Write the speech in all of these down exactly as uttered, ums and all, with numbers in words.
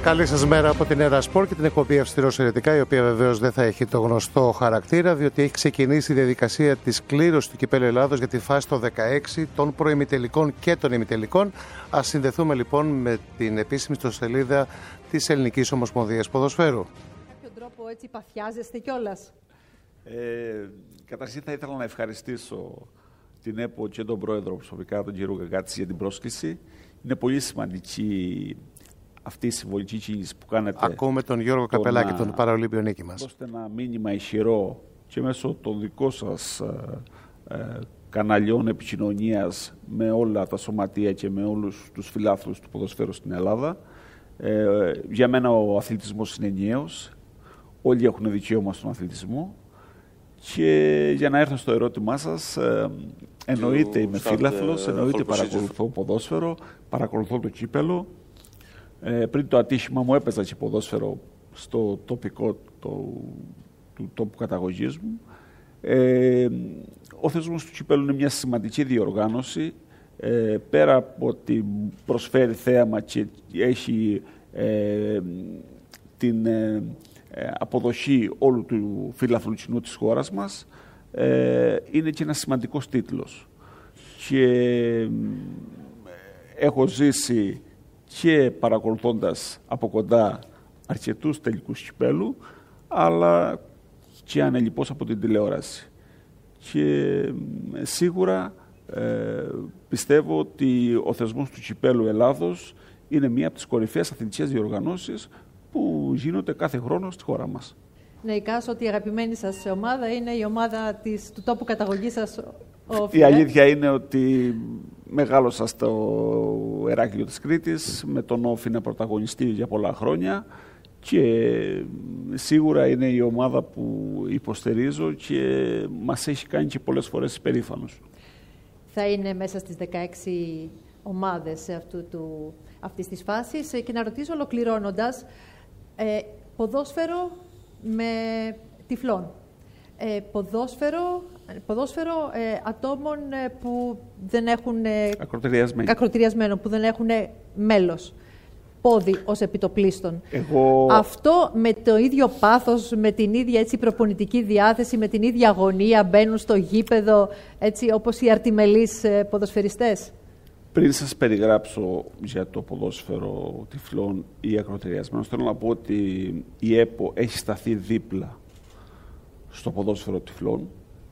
Καλή σας μέρα από την Έρα Σπορ και την εκπομπή Αυστηρός Αιρετικά, η οποία βεβαίως δεν θα έχει το γνωστό χαρακτήρα, διότι έχει ξεκινήσει η διαδικασία της κλήρωσης του Κυπέλλου Ελλάδος για τη φάση των δεκαέξι των προημιτελικών και των ημιτελικών. Ας συνδεθούμε λοιπόν με την επίσημη ιστοσελίδα της Ελληνικής Ομοσπονδίας Ποδοσφαίρου. Με ποιον τρόπο έτσι παθιάζεστε κιόλας? Ε, καταρχήν θα ήθελα να ευχαριστήσω την ΕΠΟ και τον πρόεδρο προσωπικά, τον κύριο Γαγκάτση, για την πρόσκληση. Είναι πολύ σημαντική αυτή η συμβολική κίνηση που κάνετε. Ακούμε τον Γιώργο το Καπελάκη, να... τον Παραολύμπιο νίκη μας. Δώστε ένα μήνυμα ισχυρό και μέσω των δικών σας ε, ε, καναλιών επικοινωνίας με όλα τα σωματεία και με όλους τους φιλάθλους του ποδοσφαίρου στην Ελλάδα. Ε, για μένα ο αθλητισμός είναι ενιαίος. Όλοι έχουν δικαίωμα στον αθλητισμό. Και για να έρθω στο ερώτημά σας, ε, εννοείται είμαι φίλαθλος, εννοείται παρακολουθώ ποδόσφαιρο, παρακολουθώ το κύπελλο. Ε, πριν το ατύχημα μου έπαιζα και ποδόσφαιρο στο τοπικό το, του τόπου καταγωγής μου. Ε, ο θεσμός του κυπέλλου είναι μια σημαντική διοργάνωση. Ε, πέρα από ότι προσφέρει θέαμα και έχει ε, την ε, αποδοχή όλου του φύλαθλου κοινού της χώρας μας, ε, είναι και ένας σημαντικός τίτλος. Και ε, έχω ζήσει και παρακολουθώντας από κοντά αρκετούς τελικούς κυπέλλου, αλλά και ανελιπώς από την τηλεόραση. Και ε, σίγουρα ε, πιστεύω ότι ο θεσμός του Κυπέλλου Ελλάδος είναι μία από τις κορυφαίες αθλητικές διοργανώσεις που γίνονται κάθε χρόνο στη χώρα μας. Να εικάσω ότι η αγαπημένη σας ομάδα είναι η ομάδα της, του τόπου καταγωγής σας. Ο η αλήθεια είναι ότι μεγάλωσα στο Ηράκλειο της Κρήτης, με τον Όφη να πρωταγωνιστεί για πολλά χρόνια και σίγουρα είναι η ομάδα που υποστηρίζω και μας έχει κάνει και πολλές φορές υπερήφανος. Θα είναι μέσα στις δεκαέξι ομάδες αυτού του, αυτής της φάσης και να ρωτήσω ολοκληρώνοντας, ε, ποδόσφαιρο με τυφλών, ε, ποδόσφαιρο, ποδόσφαιρο ε, ατόμων ε, που δεν έχουν ε, ακροτηριασμένο, που δεν έχουν μέλος, πόδι ως επιτοπλίστων. Εγώ... Αυτό με το ίδιο πάθος, με την ίδια έτσι, προπονητική διάθεση, με την ίδια αγωνία μπαίνουν στο γήπεδο έτσι, όπως οι αρτιμελείς ε, ποδοσφαιριστές. Πριν σας περιγράψω για το ποδόσφαιρο τυφλών ή ακροτηριασμένων, θέλω να πω ότι η ΕΠΟ έχει σταθεί δίπλα στο ποδόσφαιρο τυφλών.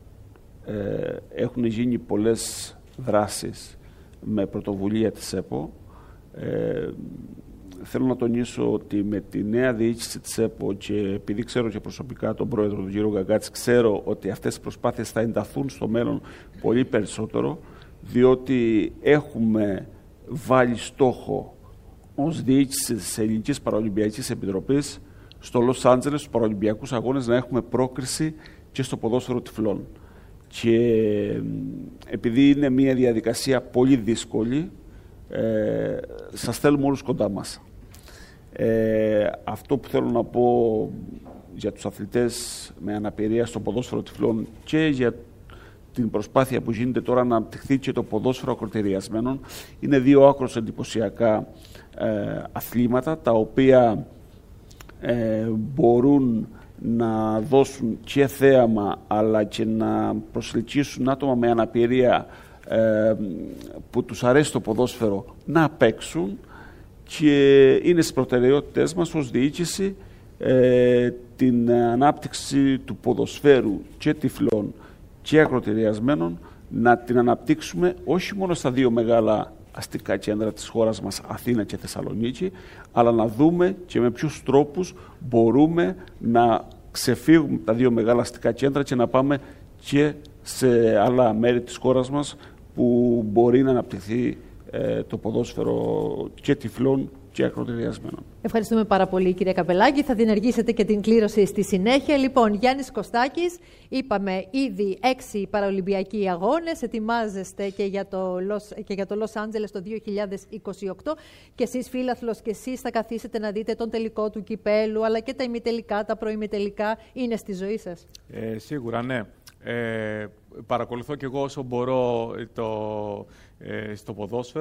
Ε, έχουν γίνει πολλές δράσεις με πρωτοβουλία της ΕΠΟ. Ε, θέλω να τονίσω ότι με τη νέα διοίκηση της ΕΠΟ και επειδή ξέρω και προσωπικά τον πρόεδρο, τον κύριο Γαγκάτση, ξέρω ότι αυτές οι προσπάθειες θα ενταθούν στο μέλλον πολύ περισσότερο, διότι έχουμε βάλει στόχο ως διοίκηση της Ελληνικής Παραολυμπιακής Επιτροπής στο Λος Άντζελες, στους Παραολυμπιακούς Αγώνες, να έχουμε πρόκριση και στο ποδόσφαιρο τυφλών. Και επειδή είναι μια διαδικασία πολύ δύσκολη, ε, σας θέλουμε όλους κοντά μας. Ε, αυτό που θέλω να πω για τους αθλητές με αναπηρία στο ποδόσφαιρο τυφλών και για την προσπάθεια που γίνεται τώρα να αναπτυχθεί και το ποδόσφαιρο ακροτηριασμένων, είναι δύο άκρως εντυπωσιακά ε, αθλήματα, τα οποία ε, μπορούν να δώσουν και θέαμα αλλά και να προσελκύσουν άτομα με αναπηρία ε, που τους αρέσει το ποδόσφαιρο να παίξουν, και είναι στις προτεραιότητες μας ως διοίκηση ε, την ανάπτυξη του ποδοσφαίρου και τυφλών και ακροτηριασμένων, να την αναπτύξουμε όχι μόνο στα δύο μεγάλα αστικά κέντρα της χώρας μας, Αθήνα και Θεσσαλονίκη, αλλά να δούμε και με ποιους τρόπους μπορούμε να ξεφύγουμε τα δύο μεγάλα αστικά κέντρα και να πάμε και σε άλλα μέρη της χώρας μας που μπορεί να αναπτυχθεί ε, το ποδόσφαιρο και τυφλών και ακροτηριασμένων. Ευχαριστούμε πάρα πολύ, κύριε Καπελάκη. Θα διενεργήσετε και την κλήρωση στη συνέχεια. Λοιπόν, Γιάννης Κωστάκης, είπαμε ήδη έξι παραολυμπιακοί αγώνες. Ετοιμάζεστε και για το Los, και για το Los Angeles το δύο χιλιάδες είκοσι οκτώ. Και εσείς, φίλαθλος, και εσείς θα καθίσετε να δείτε τον τελικό του κυπέλου, αλλά και τα ημιτελικά, τα προημιτελικά. Είναι στη ζωή σας? Ε, σίγουρα, ναι. Ε, παρακολουθώ κι εγώ όσο μπορώ το, ε, στο ποδόσφαιρο.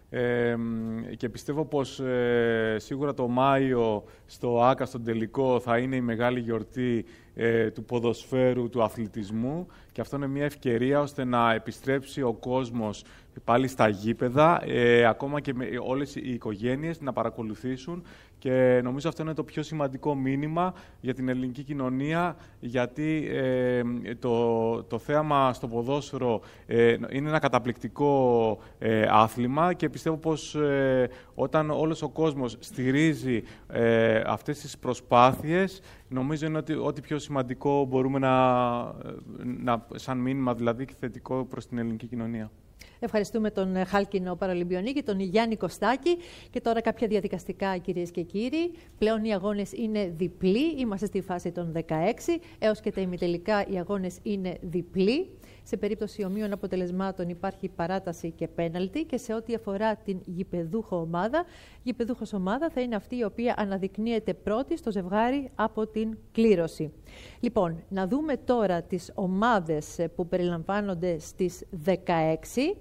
Ε, και πιστεύω πως ε, σίγουρα το Μάιο στο ΆΚΑ, στον τελικό, θα είναι η μεγάλη γιορτή ε, του ποδοσφαίρου, του αθλητισμού, και αυτό είναι μια ευκαιρία ώστε να επιστρέψει ο κόσμος πάλι στα γήπεδα, ε, ακόμα και με όλες οι οικογένειες να παρακολουθήσουν, και νομίζω αυτό είναι το πιο σημαντικό μήνυμα για την ελληνική κοινωνία, γιατί ε, το, το θέαμα στο ποδόσφαιρο ε, είναι ένα καταπληκτικό ε, άθλημα, και πιστεύω πως ε, όταν όλος ο κόσμος στηρίζει ε, αυτές τις προσπάθειες, νομίζω είναι ότι ό,τι πιο σημαντικό μπορούμε να, να, σαν μήνυμα δηλαδή και θετικό προς την ελληνική κοινωνία. Ευχαριστούμε τον χάλκινο παραλυμπιονίκη, τον Γιάννη Κωστάκη. Και τώρα κάποια διαδικαστικά, κυρίες και κύριοι. Πλέον οι αγώνες είναι διπλοί. Είμαστε στη φάση των δεκαέξι. Έως και τα ημιτελικά οι αγώνες είναι διπλοί. Σε περίπτωση ομοίων αποτελεσμάτων υπάρχει παράταση και πέναλτι. Και σε ό,τι αφορά την γηπεδούχο ομάδα, η γηπεδούχος ομάδα θα είναι αυτή η οποία αναδεικνύεται πρώτη στο ζευγάρι από την κλήρωση. Λοιπόν, να δούμε τώρα τις ομάδες που περιλαμβάνονται στις δεκαέξι.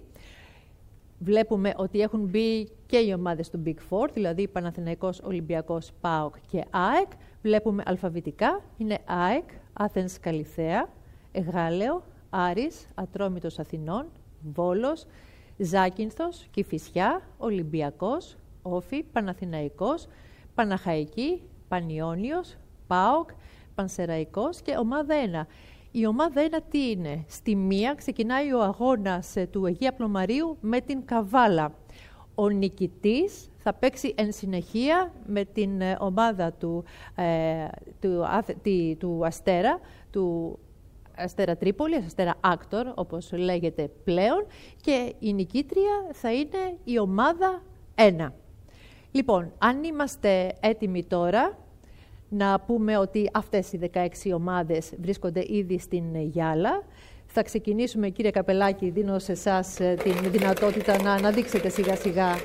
Βλέπουμε ότι έχουν μπει και οι ομάδες του Big Four, δηλαδή Παναθηναϊκός, Ολυμπιακός, ΠΑΟΚ και ΑΕΚ. Βλέπουμε αλφαβητικά, είναι ΑΕΚ, Άθενς Καλιθέα, Εγάλεο, Άρης, Ατρόμητος Αθηνών, Βόλος, Ζάκυνθος, Κηφισιά, Ολυμπιακός, Όφη, Παναθηναϊκός, Παναχαϊκή, Πανιόνιος, ΠΑΟΚ, Πανσεραϊκός και ομάδα ένα. Η ομάδα ένα τι είναι? Στη μία ξεκινάει ο αγώνας του Αιγαίου Πλωμαρίου με την Καβάλα. Ο νικητής θα παίξει εν συνεχεία με την ομάδα του, ε, του, του, του Αστέρα, του Αστέρα Τρίπολη, Αστέρα Άκτορ, όπως λέγεται πλέον, και η νικήτρια θα είναι η ομάδα ένα. Λοιπόν, αν είμαστε έτοιμοι τώρα, να πούμε ότι αυτές οι δεκαέξι ομάδες βρίσκονται ήδη στην Γιάλα. Θα ξεκινήσουμε, κύριε Καπελάκη, δίνω σε εσάς την δυνατότητα να αναδείξετε σιγά-σιγά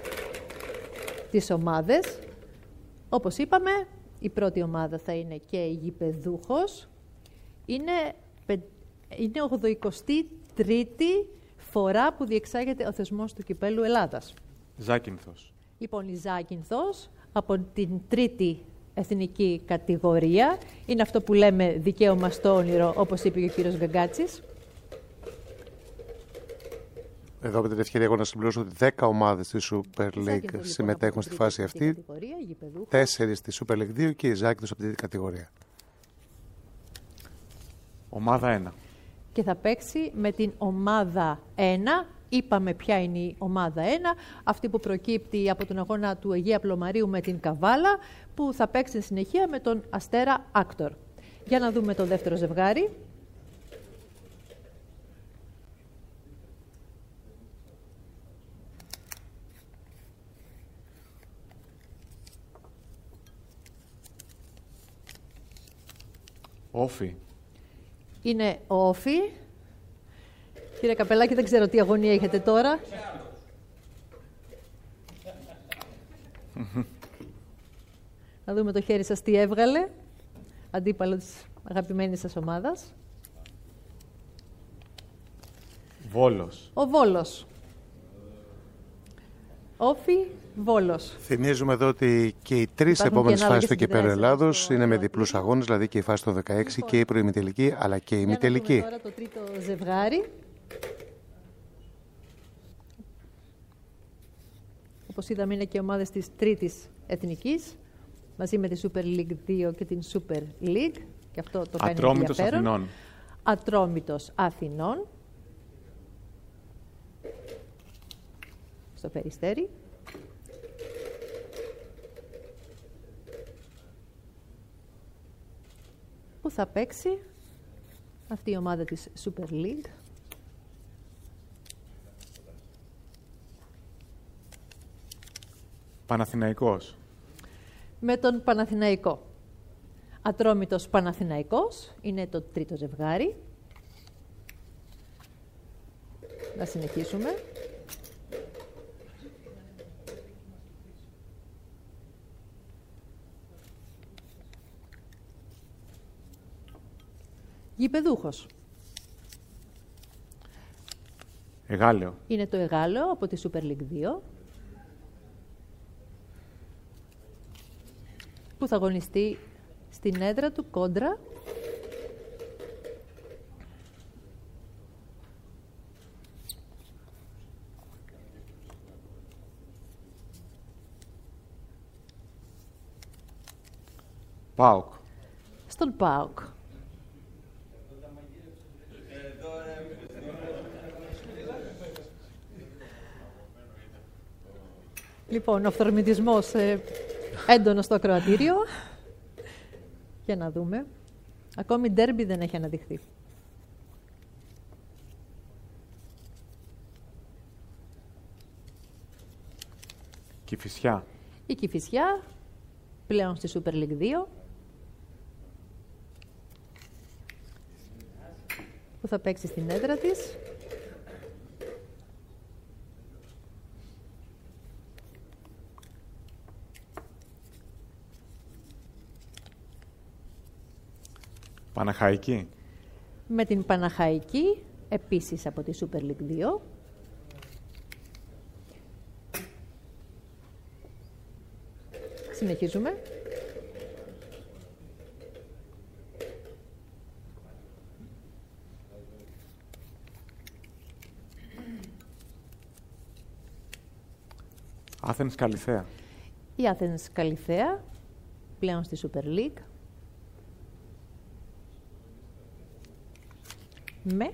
τις ομάδες. Όπως είπαμε, η πρώτη ομάδα θα είναι και η γηπεδούχος. Είναι, είναι ογδοηκοστή τρίτη φορά που διεξάγεται ο θεσμός του Κυπέλλου Ελλάδας. Ζάκυνθος. Λοιπόν, η Ζάκυνθος από την τρίτη εθνική κατηγορία. Είναι αυτό που λέμε δικαίωμα στο όνειρο, όπως είπε και ο κύριος Γκαγκάτσης. Εδώ από την ευκαιρία εγώ να συμπληρώσω ότι δέκα ομάδες της Super League λοιπόν, συμμετέχουν στη φάση αυτή. τέσσερις στη Super League δύο και η Ζάκυνθος από την κατηγορία. Ομάδα ένα. Και θα παίξει με την ομάδα ένα. Είπαμε ποια είναι η ομάδα ένα, αυτή που προκύπτει από τον αγώνα του Αιγαίου Πλωμαρίου με την Καβάλα, που θα παίξει συνεχεία με τον Αστέρα Άκτορ. Για να δούμε το δεύτερο ζευγάρι. Όφη. Είναι ο Όφη. Κύριε Καπελάκη, δεν ξέρω τι αγωνία έχετε τώρα. Να δούμε το χέρι σας τι έβγαλε. Αντίπαλο της αγαπημένης σας ομάδας. Βόλος. Ο Βόλος. Όφη, Βόλος. Θυμίζουμε εδώ ότι και οι τρεις επόμενες φάσεις του Κυπέλλου Ελλάδος είναι με διπλούς αγώνες, δηλαδή και η φάση των δεκαέξι λοιπόν, και η προημιτελική, αλλά και η ημιτελική. Για να δούμε τώρα το τρίτο ζευγάρι. Όπως είδαμε, είναι και ομάδες της τρίτης εθνικής, μαζί με τη Super League δύο και την Super League. Και αυτό το κάνει Ατρόμητος ενδιαφέρον. Αθηνών. Ατρόμητος Αθηνών. Στο Περιστέρι. Που θα παίξει αυτή η ομάδα της Super League. Παναθηναϊκός. Με τον Παναθηναϊκό. Ατρόμητος Παναθηναϊκός είναι το τρίτο ζευγάρι. Να συνεχίσουμε. Γηπεδούχος. Εγάλεο. Είναι το Εγάλεο από τη Super League δύο. που θα αγωνιστεί στην έδρα του κόντρα ΠΑΟΚ. Στον ΠΑΟΚ. Λοιπόν, ο αυθορμητισμός ε, έντονος στο ακροατήριο. Για να δούμε. Ακόμη ντέρμπι δεν έχει αναδειχθεί. Κηφισιά. Η Κηφισιά, πλέον στη Super League δύο, που θα παίξει στην έδρα της. Παναχαϊκή. Με την Παναχαϊκή, επίσης από τη Super League δύο. Συνεχίζουμε. Άθενς Καλιθέα. Η Άθενς Καλιθέα, πλέον στη Super League. Με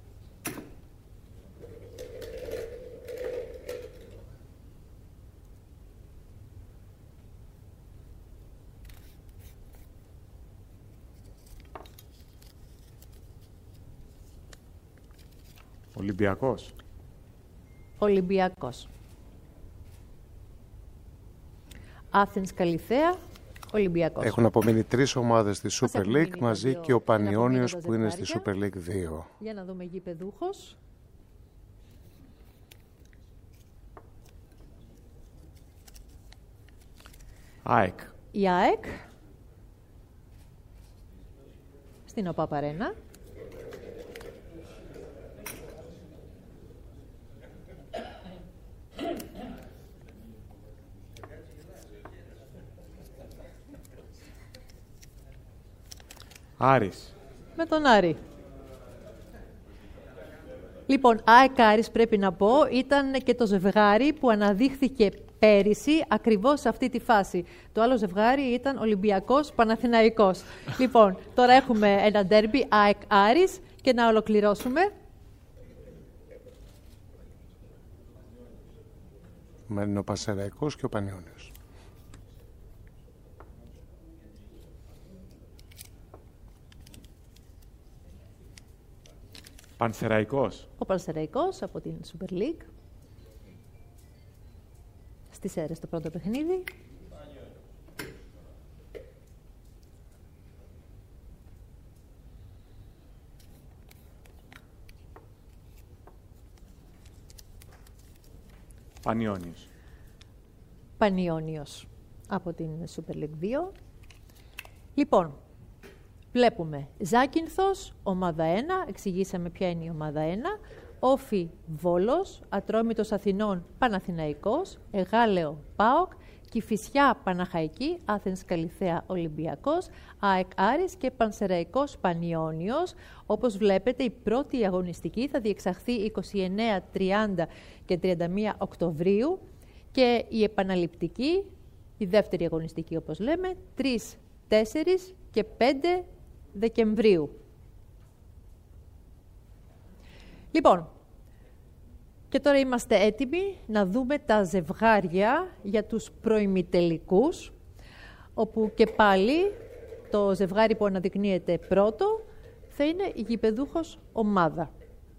Ολυμπιακός. Ολυμπιακός. Άθενς Καλιθέα, Ολυμπιακός. Έχουν απομείνει τρεις ομάδες στη Ας Super έχουν League, μείνει μαζί τα και ο δύο- ένα Πανιώνιος απομείνοντα που είναι στη ζευγάρια. Super League δύο. Για να δούμε γηπεδούχος. ΑΕΚ. Η ΑΕΚ στην ΟΠΑΠ Αρένα. Άρης. Με τον Άρη. Λοιπόν, ΑΕΚ Άρης πρέπει να πω, ήταν και το ζευγάρι που αναδείχθηκε πέρυσι ακριβώς σε αυτή τη φάση. Το άλλο ζευγάρι ήταν Ολυμπιακός Παναθηναϊκός. Λοιπόν, τώρα έχουμε ένα ντέρμπι ΑΕΚ Άρης και να ολοκληρώσουμε. Μένει ο Πανσεραϊκός και ο Πανιώνιος. Πανσεραϊκός. Ο Πανσεραϊκός από την Super League. Στις αίρες το πρώτο παιχνίδι. Πανιώνιος. Πανιώνιος από την Super League δύο. Λοιπόν, βλέπουμε Ζάκυνθος, ομάδα ένα, εξηγήσαμε ποια είναι η ομάδα ένα, Όφι Βόλος, Ατρόμητος Αθηνών Παναθηναϊκός, Εγάλεο ΠΑΟΚ, Κηφισιά Παναχαϊκή, Άθενς Καλιθέα Ολυμπιακός, ΑΕΚ Άρης και Πανσεραϊκός Πανιώνιος. Όπως βλέπετε, η πρώτη αγωνιστική θα διεξαχθεί είκοσι εννέα, τριάντα και τριάντα μία Οκτωβρίου και η επαναληπτική, η δεύτερη αγωνιστική όπως λέμε, τρεις, τέσσερις και πέντε Δεκεμβρίου. Λοιπόν, και τώρα είμαστε έτοιμοι να δούμε τα ζευγάρια για τους προημιτελικούς, όπου και πάλι το ζευγάρι που αναδεικνύεται πρώτο θα είναι η γηπεδούχος ομάδα.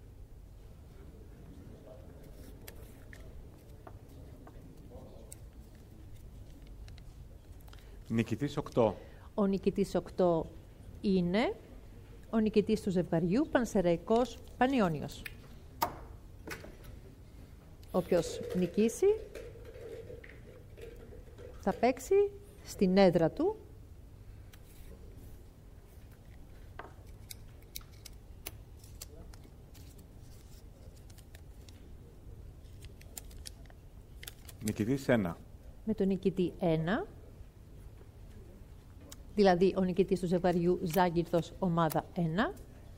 Νικητής οκτώ. Ο νικητής οκτώ είναι ο νικητής του ζευγαριού Πανσεραϊκός Πανιώνιος. Όποιος νικήσει θα παίξει στην έδρα του Νικητής ένα. με τον νικητή ένα. δηλαδή ο νικητής του ζευγαριού Ζάγκυνθος ομάδα ένα.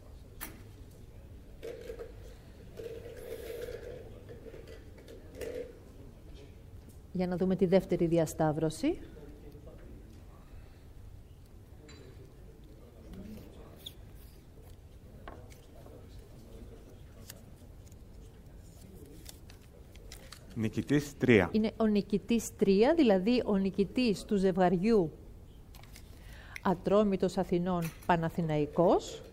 Για να δούμε τη δεύτερη διασταύρωση. Νικητής τρία. Είναι ο νικητής τρία, δηλαδή ο νικητής του ζευγαριού Ατρόμητος Αθηνών Παναθηναϊκός.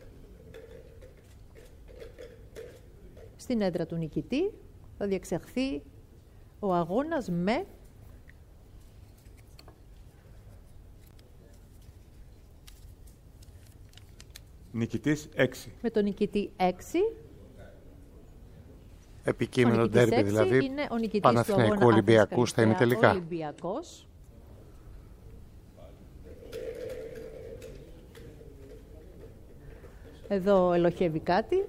Στην έδρα του νικητή θα διεξαχθεί ο αγώνας με Νικητής έξι. με τον νικητή έξι. Επικείμενο ντέρμπι δηλαδή. Είναι ο νικητής Παναθηναϊκού του αγώνα Ολυμπιακού στα ημιτελικά. Ολυμπιακός. Εδώ ελοχεύει κάτι.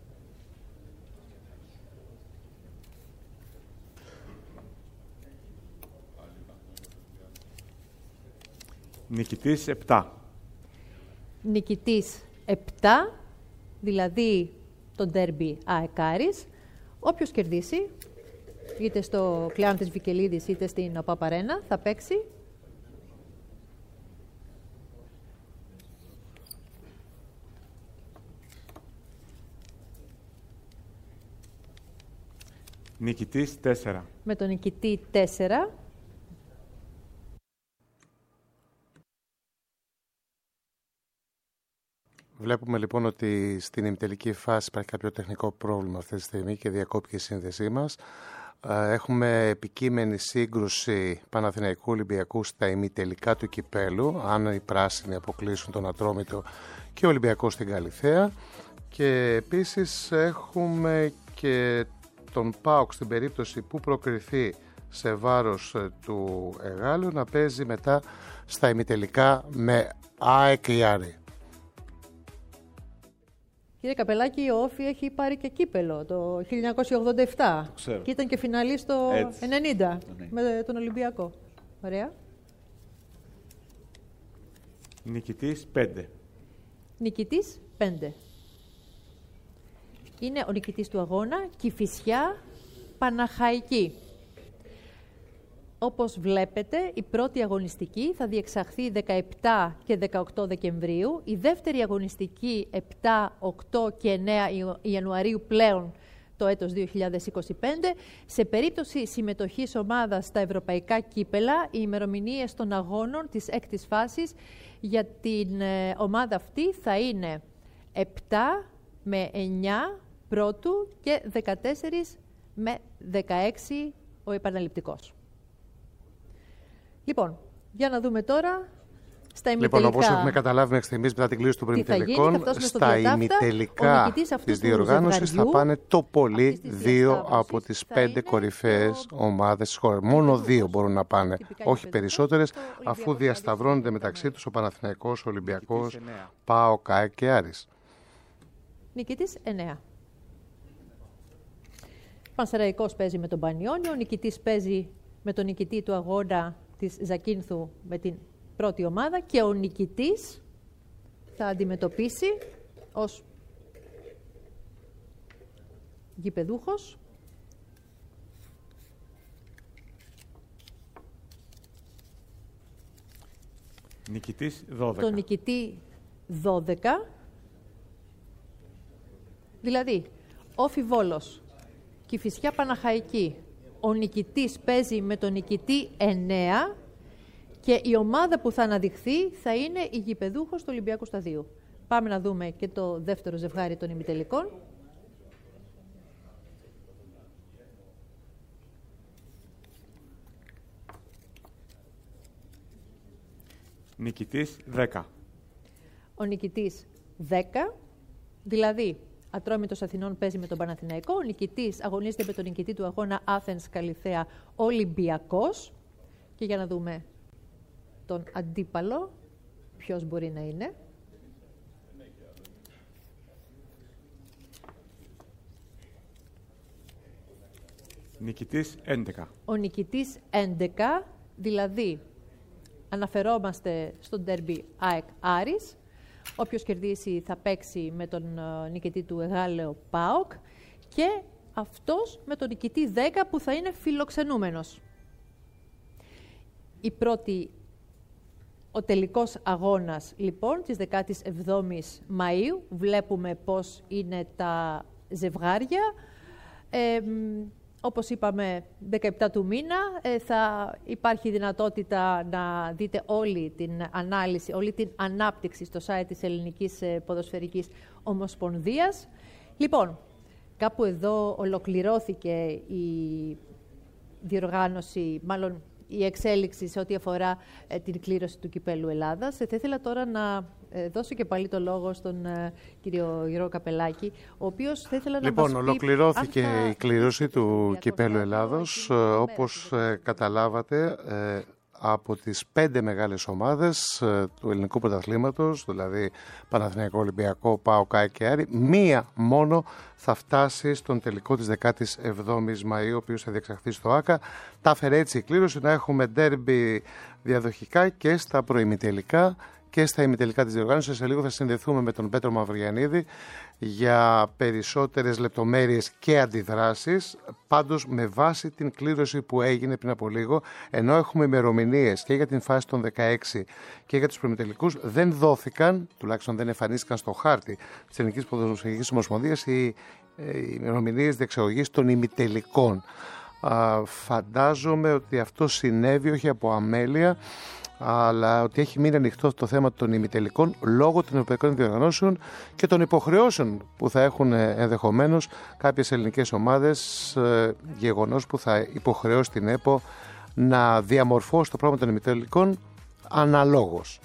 Νικητής επτά. Νικητής επτά, δηλαδή το ντέρμπι ΑΕΚ Άρης. Όποιος κερδίσει, είτε στο Κλεάνο της Βικελίδης είτε στην ΟΠΑΠ Αρένα, θα παίξει Νικητής τέσσερα. με τον νικητή τέσσερα. Βλέπουμε λοιπόν ότι στην ημιτελική φάση υπάρχει κάποιο τεχνικό πρόβλημα αυτή τη στιγμή και διακόπηκε η σύνδεσή μας. Έχουμε επικείμενη σύγκρουση Παναθηναϊκού Ολυμπιακού στα ημιτελικά του κυπέλου, αν οι πράσινοι αποκλείσουν τον Ατρόμητο και ο Ολυμπιακός στην Καλιθέα. Και επίσης έχουμε και τον ΠΑΟΚ στην περίπτωση που προκριθεί σε βάρος του Εγάλου να παίζει μετά στα ημιτελικά με ΑΕΚ Άρη. Κύριε Καπελάκη, ο Όφη έχει πάρει και κύπελο το χίλια εννιακόσια ογδόντα επτά και ήταν και φιναλί στο Έτσι. ενενήντα Ναι. με τον Ολυμπιακό. Ωραία. Νικητής πέντε. Νικητής πέντε. Είναι ο νικητής του αγώνα Κηφισιά Παναχαϊκή. Όπως βλέπετε, η πρώτη αγωνιστική θα διεξαχθεί δεκαεπτά και δεκαοκτώ Δεκεμβρίου, η δεύτερη αγωνιστική επτά, οκτώ και εννέα Ιανουαρίου πλέον το έτος δύο χιλιάδες είκοσι πέντε. Σε περίπτωση συμμετοχής ομάδας στα ευρωπαϊκά κύπελα, οι ημερομηνίες των αγώνων της έκτης φάσης για την ε, ομάδα αυτή θα είναι επτά με εννέα πρώτου και δεκατέσσερα με δεκαέξι ο επαναληπτικός. Λοιπόν, για να δούμε τώρα στα ημιτελικά. Λοιπόν, όπως έχουμε καταλάβει μέχρι στιγμής μετά την κλήρωση των προημιτελικών, στα ημιτελικά της διοργάνωσης θα πάνε το πολύ δύο από τις πέντε κορυφαίες ομάδες της χώρας. Μόνο δύο μπορούν να πάνε, όχι περισσότερες, αφού διασταυρώνονται μεταξύ τους ο Παναθηναϊκός, ο Ολυμπιακός, ΠΑΟΚ, ΑΕΚ και Άρης. Νικητής εννέα. Πανσεραϊκός παίζει με τον Πανιόνιο, ο νικητής παίζει με τον νικητή του αγώνα της Ζακίνθου με την πρώτη ομάδα και ο νικητής θα αντιμετωπίσει ως γηπεδούχος Νικητής δώδεκα. τον νικητή δώδεκα, δηλαδή Όφη Βόλος, Κηφισιά Παναχαϊκή, ο νικητής παίζει με τον νικητή εννέα και η ομάδα που θα αναδειχθεί θα είναι η γηπεδούχος του Ολυμπιακού Σταδίου. Πάμε να δούμε και το δεύτερο ζευγάρι των ημιτελικών. Νικητής δέκα. Ο νικητής δέκα, δηλαδή Ατρόμητος Αθηνών παίζει με τον Παναθηναϊκό, ο νικητής αγωνίζεται με τον νικητή του αγώνα Athens Καλιθέα Ολυμπιακός. Και για να δούμε τον αντίπαλο, ποιος μπορεί να είναι. Νικητής έντεκα. Ο νικητής έντεκα, δηλαδή αναφερόμαστε στο ντέρμπι ΑΕΚ Άρης. Όποιος κερδίσει θα παίξει με τον νικητή του Εγάλεο ΠΑΟΚ και αυτός με τον νικητή δέκα που θα είναι φιλοξενούμενος. Η πρώτη, ο τελικός αγώνας λοιπόν της δεκάτης εβδόμης Μαΐου. Βλέπουμε πώς είναι τα ζευγάρια. Ε, όπως είπαμε, δεκαεπτά του μήνα ε, θα υπάρχει δυνατότητα να δείτε όλη την ανάλυση, όλη την ανάπτυξη στο site της Ελληνικής Ποδοσφαιρικής Ομοσπονδίας. Λοιπόν, κάπου εδώ ολοκληρώθηκε η διοργάνωση, μάλλον η εξέλιξη σε ό,τι αφορά ε, την κλήρωση του Κυπέλλου Ελλάδας. Ε, θα ήθελα τώρα να ε, δώσω και πάλι το λόγο στον ε, κύριο Γιώργο Καπελάκη, ο οποίος θα ήθελα να λοιπόν, μας πει... Λοιπόν, ολοκληρώθηκε θα... η κλήρωση του Κυπέλλου Ελλάδος, ε, όπως ε, καταλάβατε, ε, από τις πέντε μεγάλες ομάδες ε, του ελληνικού πρωταθλήματος, δηλαδή Παναθηναϊκό, Ολυμπιακό, ΠΑΟΚ, ΑΕΚ και Άρη, μία μόνο θα φτάσει στον τελικό της δεκάτης εβδόμης Μαΐου, ο οποίος θα διεξαχθεί στο ΆΚΑ. Τα έφερε έτσι η κλήρωση, να έχουμε ντέρμπι διαδοχικά και στα προημιτελικά και στα ημιτελικά της διοργάνωσης. Σε λίγο θα συνδεθούμε με τον Πέτρο Μαυρογιαννίδη για περισσότερες λεπτομέρειες και αντιδράσεις. Πάντως, με βάση την κλήρωση που έγινε πριν από λίγο, ενώ έχουμε ημερομηνίες και για την φάση των δεκαέξι και για τους προημιτελικούς, δεν δόθηκαν, τουλάχιστον δεν εμφανίστηκαν στο χάρτη της Ελληνικής Ποδοσφαιρικής Ομοσπονδίας, οι, οι ημερομηνίες διεξαγωγής των ημιτελικών. Α, φαντάζομαι ότι αυτό συνέβη όχι από αμέλεια, αλλά ότι έχει μείνει ανοιχτό το θέμα των ημιτελικών λόγω των ευρωπαϊκών διοργανώσεων και των υποχρεώσεων που θα έχουν ενδεχομένως κάποιες ελληνικές ομάδες, γεγονός που θα υποχρεώσει την ΕΠΟ να διαμορφώσει το πρόγραμμα των ημιτελικών αναλόγως.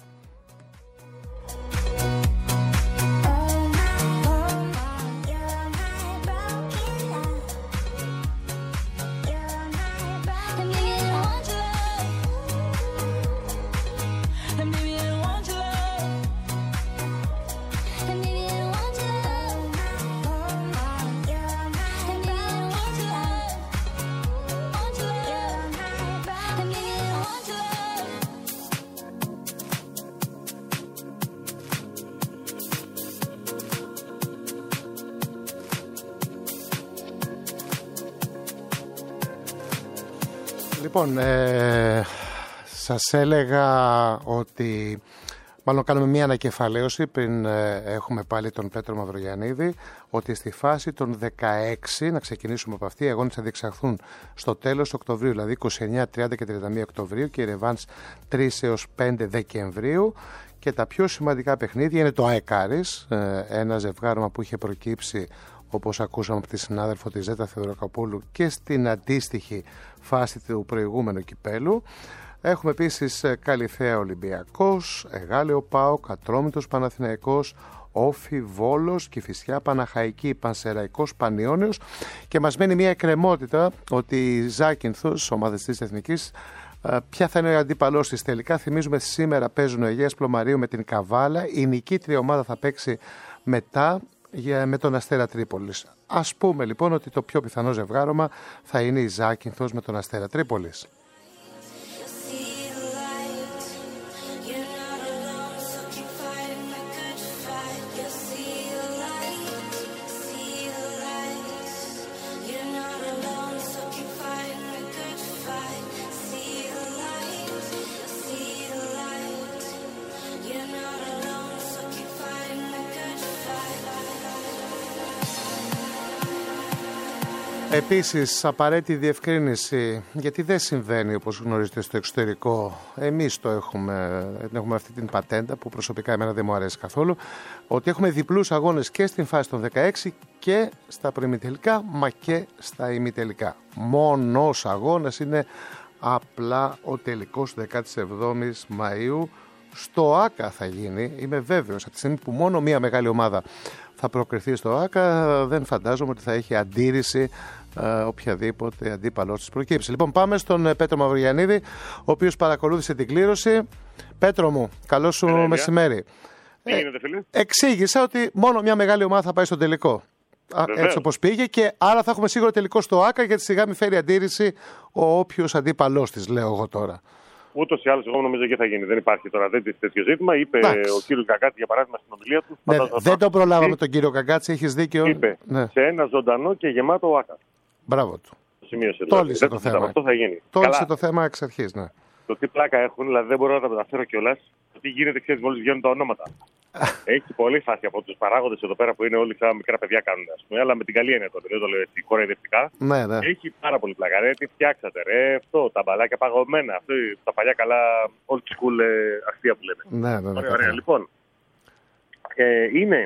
Λοιπόν, ε, σας έλεγα ότι μάλλον κάνουμε μια ανακεφαλαίωση πριν ε, έχουμε πάλι τον Πέτρο Μαυρογιαννίδη, ότι στη φάση των δεκαέξι, να ξεκινήσουμε από αυτή, οι αγώνες θα διεξαχθούν στο τέλος Οκτωβρίου, δηλαδή είκοσι εννέα, τριάντα και τριάντα μία Οκτωβρίου και η ρεβάνς τρεις έως πέντε Δεκεμβρίου. Και τα πιο σημαντικά παιχνίδια είναι το ΑΕΚ Άρης, ε, ένα ζευγάρωμα που είχε προκύψει, όπως ακούσαμε από τη συνάδελφο τη Ζέτα Θεοδωρακοπούλου, και στην αντίστοιχη φάση του προηγούμενου κυπέλου. Έχουμε επίσης Καλιθέα Ολυμπιακός, Εγάλεο ΠΑΟΚ, Ατρόμητος Παναθηναϊκός, Όφι Βόλος, Κηφισιά Παναχαϊκή, Πανσεραϊκός Πανιώνιος, και μας μένει μια εκκρεμότητα ότι η Ζάκυνθος, ομάδες της Εθνικής, ποια θα είναι ο αντίπαλός της τελικά. Θυμίζουμε σήμερα παίζουν ο Αιγαίας Πλωμαρίου με την Καβάλα, η νικήτρια ομάδα θα παίξει μετά για, με τον Αστέρα Τρίπολης. Ας πούμε λοιπόν ότι το πιο πιθανό ζευγάρωμα θα είναι η Ζάκυνθος με τον Αστέρα Τρίπολης. Επίσης, απαραίτητη διευκρίνηση, γιατί δεν συμβαίνει όπως γνωρίζετε στο εξωτερικό. Εμείς το έχουμε, έχουμε αυτή την πατέντα που προσωπικά εμένα δεν μου αρέσει καθόλου, ότι έχουμε διπλούς αγώνες και στην φάση των δεκαέξι και στα προημιτελικά, μα και στα ημιτελικά. Μόνος αγώνας είναι απλά ο τελικός δεκάτης εβδόμης Μαΐου. Στο ΆΚΑ θα γίνει, είμαι βέβαιος, από τη στιγμή που μόνο μία μεγάλη ομάδα θα προκριθεί στο ΆΚΑ, δεν φαντάζομαι ότι θα έχει αντίρρηση Uh, οποιαδήποτε αντίπαλος της προκύψει. Λοιπόν, πάμε στον uh, Πέτρο Μαυρογιαννίδη, ο οποίος παρακολούθησε την κλήρωση. Πέτρο μου, καλό σου Έλα, μεσημέρι. Τι γίνεται, φίλε? Ε, εξήγησα ότι μόνο μια μεγάλη ομάδα θα πάει στον τελικό. Α, έτσι όπως πήγε, και άρα θα έχουμε σίγουρα τελικό στο ΆΚΑ, γιατί σιγά μη φέρει αντίρρηση ο όποιος αντίπαλός της, λέω εγώ τώρα. Ούτως ή άλλως, εγώ νομίζω και θα γίνει. Δεν υπάρχει τώρα τέτοιο ζήτημα. Είπε Εντάξει. ο κύριος Γκαγκάτση, για παράδειγμα, στην ομιλία του. Ναι, δεν το προλάβαμε τον κύριο Γκαγκάτση, έχεις δίκιο. Είπε ναι. σε ένα ζωντανό και γεμάτο άκα. Μπράβο του. Το σημείωσε. Τόλισε δηλαδή. το θέμα. Αυτό θα γίνει. Τόλισε Καλά. το θέμα εξ αρχής, ναι. Το τι πλάκα έχουν, δηλαδή δεν μπορώ να τα μεταφέρω κιόλας. Το τι γίνεται, ξέρεις, μόλις βγαίνουν τα ονόματα. Έχει πολύ φάση από τους παράγοντες εδώ πέρα που είναι όλοι σαν μικρά παιδιά κάνουν, ας πούμε, αλλά με την καλή έννοια τότε, δεν το λέω έτσι κοροϊδευτικά. Ναι, ναι. Έχει πάρα πολύ πλάκα. Ρε, τι φτιάξατε, ρε, αυτό, τα μπαλάκια παγωμένα. Αυτό, τα παλιά καλά old school ε, αστεία που λέμε. Ναι, ναι, ναι, ωραία, ωραία. Λοιπόν, ε, είναι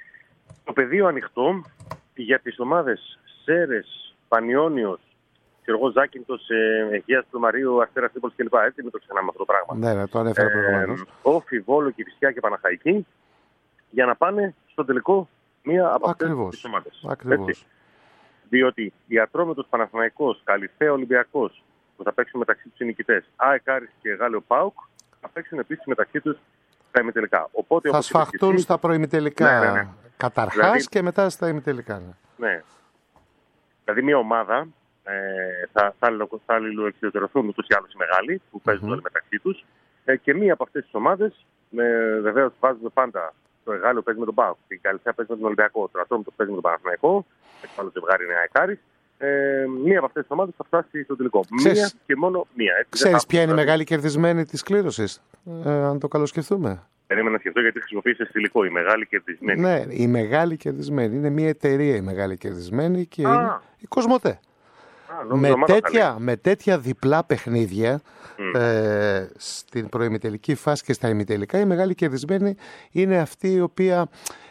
το πεδίο ανοιχτό για τις ομάδες Σέρες, Πανιόνιος, εγώ Ζάκυνθος, ε, Αιγαίας Πλουμαρίου, Αστέρας Τρίπολης κλπ. Έτσι, μην το ξεχνάμε αυτό το πράγμα. Ναι, ναι, το ανέφερα προηγουμένως. Όφη, Βόλο, Κηφισιά και Παναχαϊκή, για να πάνε στο τελικό μία από αυτές τις ομάδες. Ακριβώς. Διότι η Ατρόμητος, Παναθηναϊκός, Καλυθέα, Ολυμπιακός που θα παίξουν μεταξύ τους οι νικητές, ΑΕΚ Άρης και Γάλλιο ΠΑΟΚ, θα παίξουν επίσης μεταξύ τους στα ημιτελικά. Οπότε, θα σφαχτούν εσύ, στα προημιτελικά ναι, ναι, ναι. καταρχάς δηλαδή, και μετά στα ημιτελικά. Ναι. ναι. Δηλαδή μια ομάδα ε, θα, θα, θα αλληλοεξιωτερωθούν ούτως ή άλλως οι μεγάλοι που παίζουν mm-hmm. όλοι μεταξύ τους ε, και μία από αυτές τις ομάδες ε, βεβαίως βάζουμε πάντα το Εγάλιο παίζει με τον ΠΑΟΚ, η Καλυθέα παίζει με τον Ολυμπιακό, το Ατρόμητο παίζει με τον Παναθηναϊκό, το άλλο ζευγάρι είναι ΑΕΚ Άρης. Ε, μία από αυτές τις ομάδες θα φτάσει στο τελικό. Ξέρεις, μία και μόνο μία. Έτσι, ξέρεις ποια είναι η μεγάλη κερδισμένη της κλήρωσης, ε, αν το καλοσκεφτούμε. Περίμενα να σκεφτώ γιατί χρησιμοποίησε στυλικό, η μεγάλη κερδισμένη. Ναι, η μεγάλη κερδισμένη. Είναι μια εταιρεία η μεγάλη κερδισμένη και Α. είναι η Κοσμοτέ. Α, με, τέτοια, με τέτοια διπλά παιχνίδια mm. ε, στην προημιτελική φάση και στα ημιτελικά, η μεγάλη κερδισμένη είναι αυτή η οποία,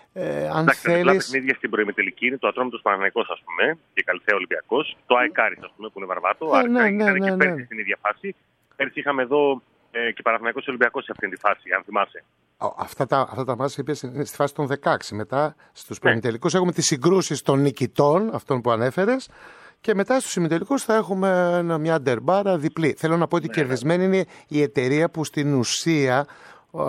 ε, αν εντάξει, θέλεις... Τα διπλά παιχνίδια στην προημιτελική είναι το Ατρόμητος Παναθηναϊκός, ας πούμε, και Καλυθέα Ολυμπιακός, το ΑΕΚ Άρης, ας πούμε, που είναι βαρβάτο, ε, ναι, ναι, ναι, ήταν ναι, και ναι. πέρσι στην ίδια φάση. Πέρσι είχαμε εδώ ε, και Παναθηναϊκός Ολυμπιακός σε αυτήν τη φάση, αν θυμάσαι. Αυτά τα, αυτά τα μάτια είναι στη φάση των δεκαέξι. Μετά στους προημιτελικούς ναι. έχουμε τις συγκρούσεις των νικητών, αυτών που ανέφερες, και μετά στους ημιτελικούς θα έχουμε μια ντερμπάρα διπλή. Θέλω να πω ότι ναι, κερδισμένη ναι. είναι η εταιρεία που στην ουσία ε,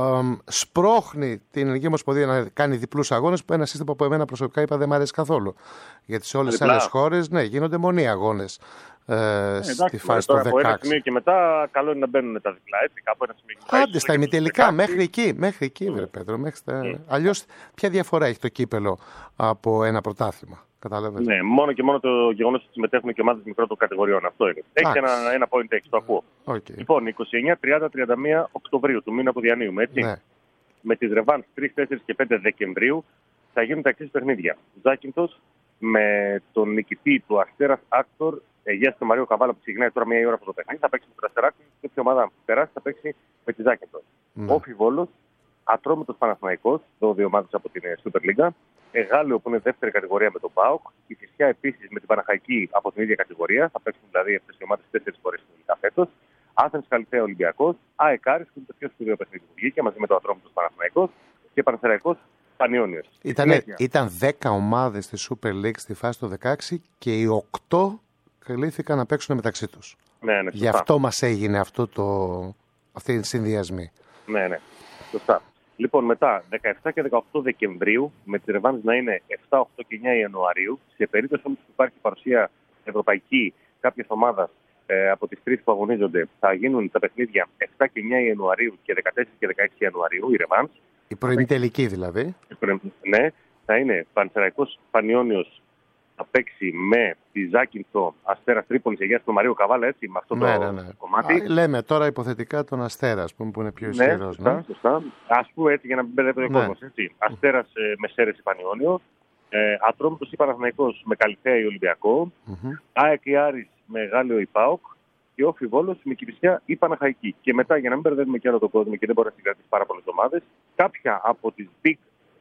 σπρώχνει την Ελληνική Ομοσπονδία να κάνει διπλούς αγώνες, που ένα σύστημα που εμένα προσωπικά είπα δεν μου αρέσει καθόλου. Γιατί σε όλες τις άλλες χώρες ναι, γίνονται μονοί αγώνες. Ε, ε, στη φάση των δεκαέξι. Από ένα σημείο και μετά, καλό είναι να μπαίνουν τα διπλά. Έτσι, κάπου ένα σημείο και άντε στα ημιτελικά, μέχρι εκεί. Μέχρι εκεί, βρε Πέτρο. Μέχρι τα... mm. Αλλιώς, ποια διαφορά έχει το κύπελο από ένα πρωτάθλημα. Κατάλαβες. Ναι, μόνο και μόνο το γεγονός ότι συμμετέχουν και ομάδες μικρότερων κατηγοριών. Αυτό είναι. Έχει ένα, ένα point έξι, το ακούω. Okay. Λοιπόν, είκοσι εννέα, τριάντα, τριάντα μία Οκτωβρίου, του μήνα που διανύουμε. Έτσι. Ναι. Με τις ρεβάνς τρεις, τέσσερις και πέντε Δεκεμβρίου θα γίνουν τα εξής παιχνίδια. Ζάκυνθος με τον νικητή του Αστέρας Άκτορ. Αιγαίας του Μαρίου Καβάλα που ξεκινάει τώρα μία ώρα από το παιχνίδι, θα παίξει με τον Αστεράκη και όποια ομάδα που περάσει θα παίξει με τη Ζάκυνθο. Mm. Όφη Βόλος, Ατρόμητος Παναθηναϊκός, εδώ δύο ομάδες από την Super League. Εγάλιο που είναι δεύτερη κατηγορία με τον ΠΑΟΚ. Η Κηφισιά επίσης με την Παναχαϊκή από την ίδια κατηγορία. Θα παίξουν δηλαδή αυτές οι ομάδες τέσσερις φορές συνολικά φέτος. Άθενας Καλυθέα Ολυμπιακός. ΑΕΚ Άρης που είναι το πιο σπουδαίο παιχνίδι που βγήκε μαζί με τον Ατρόμητος Παναθηναϊκός και Πανσεραϊκός Πανιόνιος. Ήταν δέκα ομάδες στη Super League στη φάση του δεκαέξι και οι οκτώ κλήθηκαν να παίξουν μεταξύ τους. Ναι, ναι, γι' αυτό μας έγινε αυτό το, αυτή η συνδυασμή. Ναι, ναι, σωστά. Λοιπόν, μετά δεκαεπτά και δεκαοκτώ Δεκεμβρίου, με τις ρεβάνες να είναι επτά, οκτώ και εννέα Ιανουαρίου, σε περίπτωση όμως που υπάρχει παρουσία ευρωπαϊκή κάποιες ομάδας ε, από τις τρεις που αγωνίζονται, θα γίνουν τα παιχνίδια επτά και εννέα Ιανουαρίου και δεκατέσσερα και δεκαέξι Ιανουαρίου, οι ρεβάνες. Η προημιτελική δηλαδή. Ναι, θα είναι Πανσεραϊκός Πανιόνιος. Θα παίξει με τη Ζάκυνθο, Αστέρας Τρίπολης, Αιγαίας του Μαρίου Καβάλα, έτσι, με αυτό ναι, το ναι, ναι. κομμάτι. Α, λέμε τώρα υποθετικά τον Αστέρα, ας πούμε, που είναι πιο ισχυρός. Ναι, σωστά, ναι. σωστά. Ας πούμε έτσι για να μην μπερδεύεται ο κόσμος, έτσι. Αστέρας ε, με Σέρες ή Πανιόνιο, ε, Ατρόμητος ή Παναθηναϊκός με Καλυθέα ή Ολυμπιακό, mm-hmm. ΑΕΚ ή Άρης με Γάλλιο ή ΠΑΟΚ και Όφη Βόλος με Κηφισιά ή Παναχαϊκή. Και μετά, για να μην μπερδεύουμε και άλλο τον κόσμο και δεν μπορεί να συγκρατήσει πάρα πολλές ομάδες, κάποια από τις Big